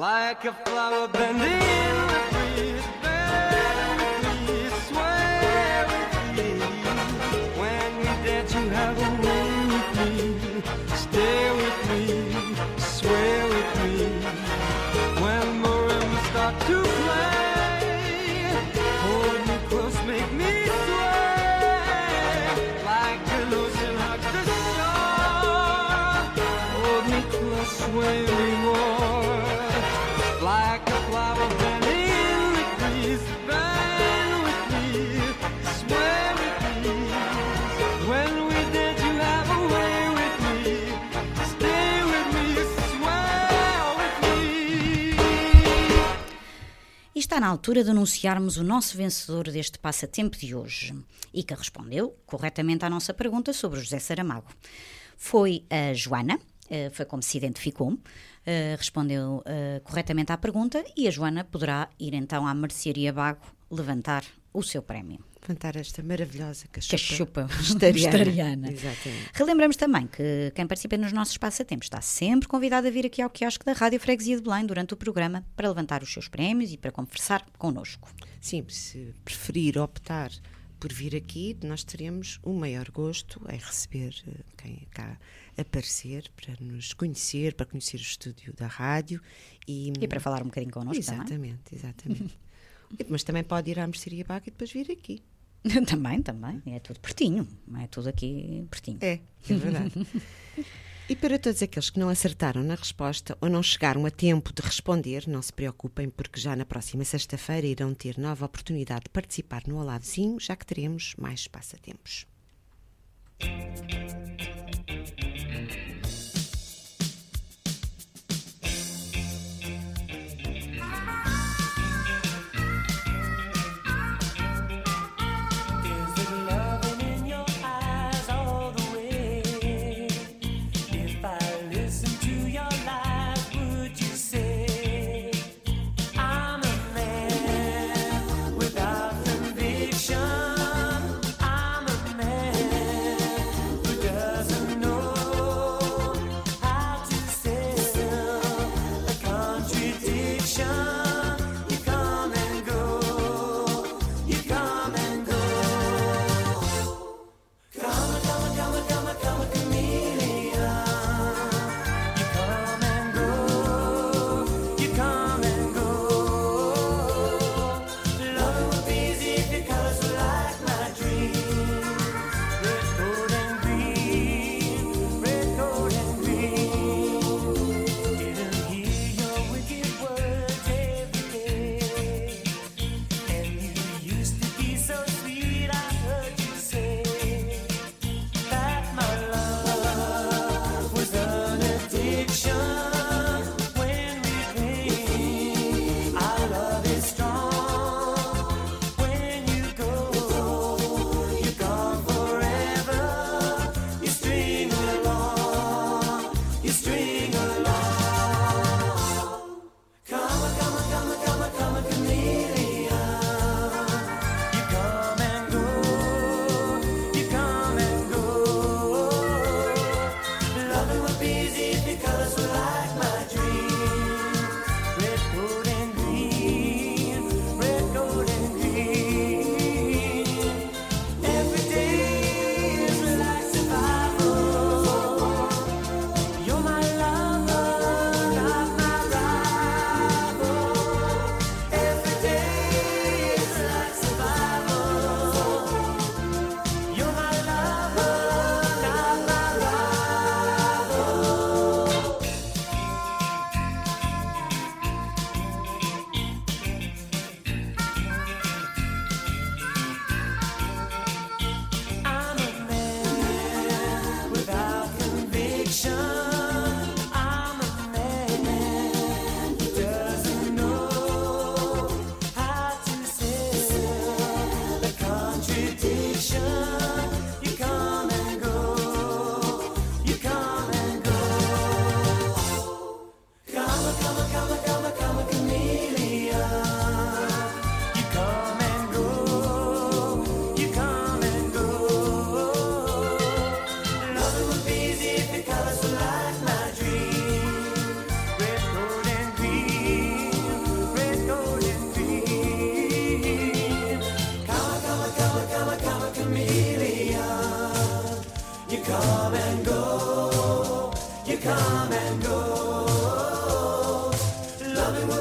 like a flower bending in the breeze. Bend with me, sway with me. When we dance, you have a way with me. Stay with me, sway with me. When marimbas start to play, hold me close, make me sway. Like an ocean hugs the shore, hold me close, sway me more. Like a flower bending in the breeze, bend with me, sway with me. When we dance, you have a way with me. Stay with me, sway with me. E está na altura de anunciarmos o nosso vencedor deste passatempo de hoje e que respondeu corretamente à nossa pergunta sobre o José Saramago. Foi a Joana, foi como se identificou, respondeu corretamente à pergunta e a Joana poderá ir então à Mercearia Bago levantar o seu prémio. Levantar esta maravilhosa Cachupa vegetariana. Exatamente. Relembramos também que quem participa nos nossos passatempos está sempre convidado a vir aqui ao quiosque da Rádio Freguesia de Belém durante o programa para levantar os seus prémios e para conversar connosco. Sim, se preferir optar por vir aqui, nós teremos o maior gosto em receber quem cá aparecer para nos conhecer, para conhecer o estúdio da rádio e para falar um bocadinho connosco também. Exatamente. Mas também pode ir à Mercearia Bago e depois vir aqui. Também. É tudo pertinho. É tudo aqui pertinho. É verdade. E para todos aqueles que não acertaram na resposta ou não chegaram a tempo de responder, não se preocupem, porque já na próxima sexta-feira irão ter nova oportunidade de participar no Olá Vizinho, já que teremos mais passatempos. Is it loving in your eyes all the way? If I listen to your lies, would you say I'm a man without conviction? I'm a man who does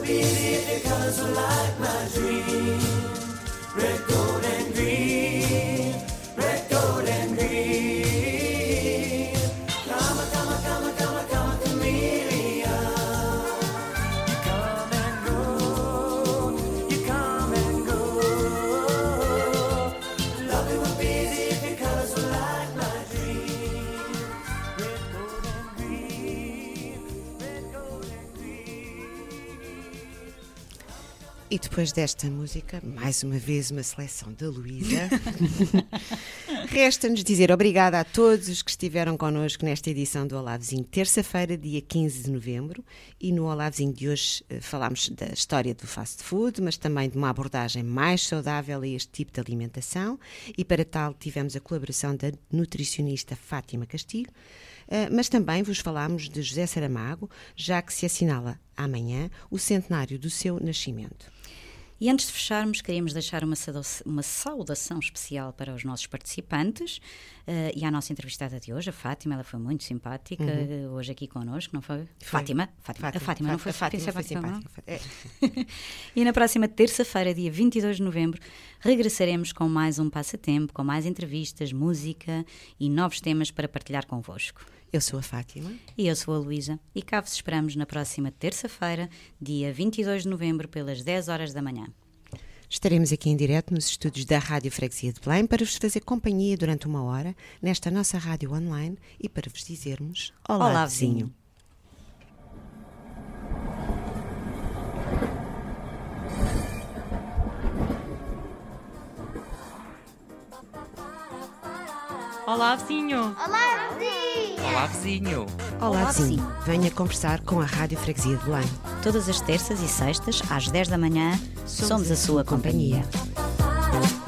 E depois desta música, mais uma vez uma seleção da Luísa, resta-nos dizer obrigada a todos os que estiveram connosco nesta edição do Olá Vizinho, terça-feira, dia 15 de novembro, e no Olá Vizinho de hoje falámos da história do fast food, mas também de uma abordagem mais saudável a este tipo de alimentação, e para tal tivemos a colaboração da nutricionista Fátima Castilho, mas também vos falámos de José Saramago, já que se assinala amanhã o centenário do seu nascimento. E antes de fecharmos, queríamos deixar uma saudação especial para os nossos participantes e à nossa entrevistada de hoje, a Fátima. Ela foi muito simpática hoje aqui connosco, não foi? Fátima, não foi Fátima. Foi simpática. E na próxima terça-feira, dia 22 de novembro, regressaremos com mais um passatempo, com mais entrevistas, música e novos temas para partilhar convosco. Eu sou a Fátima. E eu sou a Luísa. E cá vos esperamos na próxima terça-feira, dia 22 de novembro, pelas 10 horas da manhã. Estaremos aqui em direto nos estúdios da Rádio Freguesia de Belém para vos fazer companhia durante uma hora nesta nossa rádio online e para vos dizermos olá vizinho. Olá, vizinho! Olá, vizinho! Olá, vizinho! Olá vizinho, venha conversar com a Rádio Freguesia de Belém. Todas as terças e sextas, às 10 da manhã, somos a sua companhia.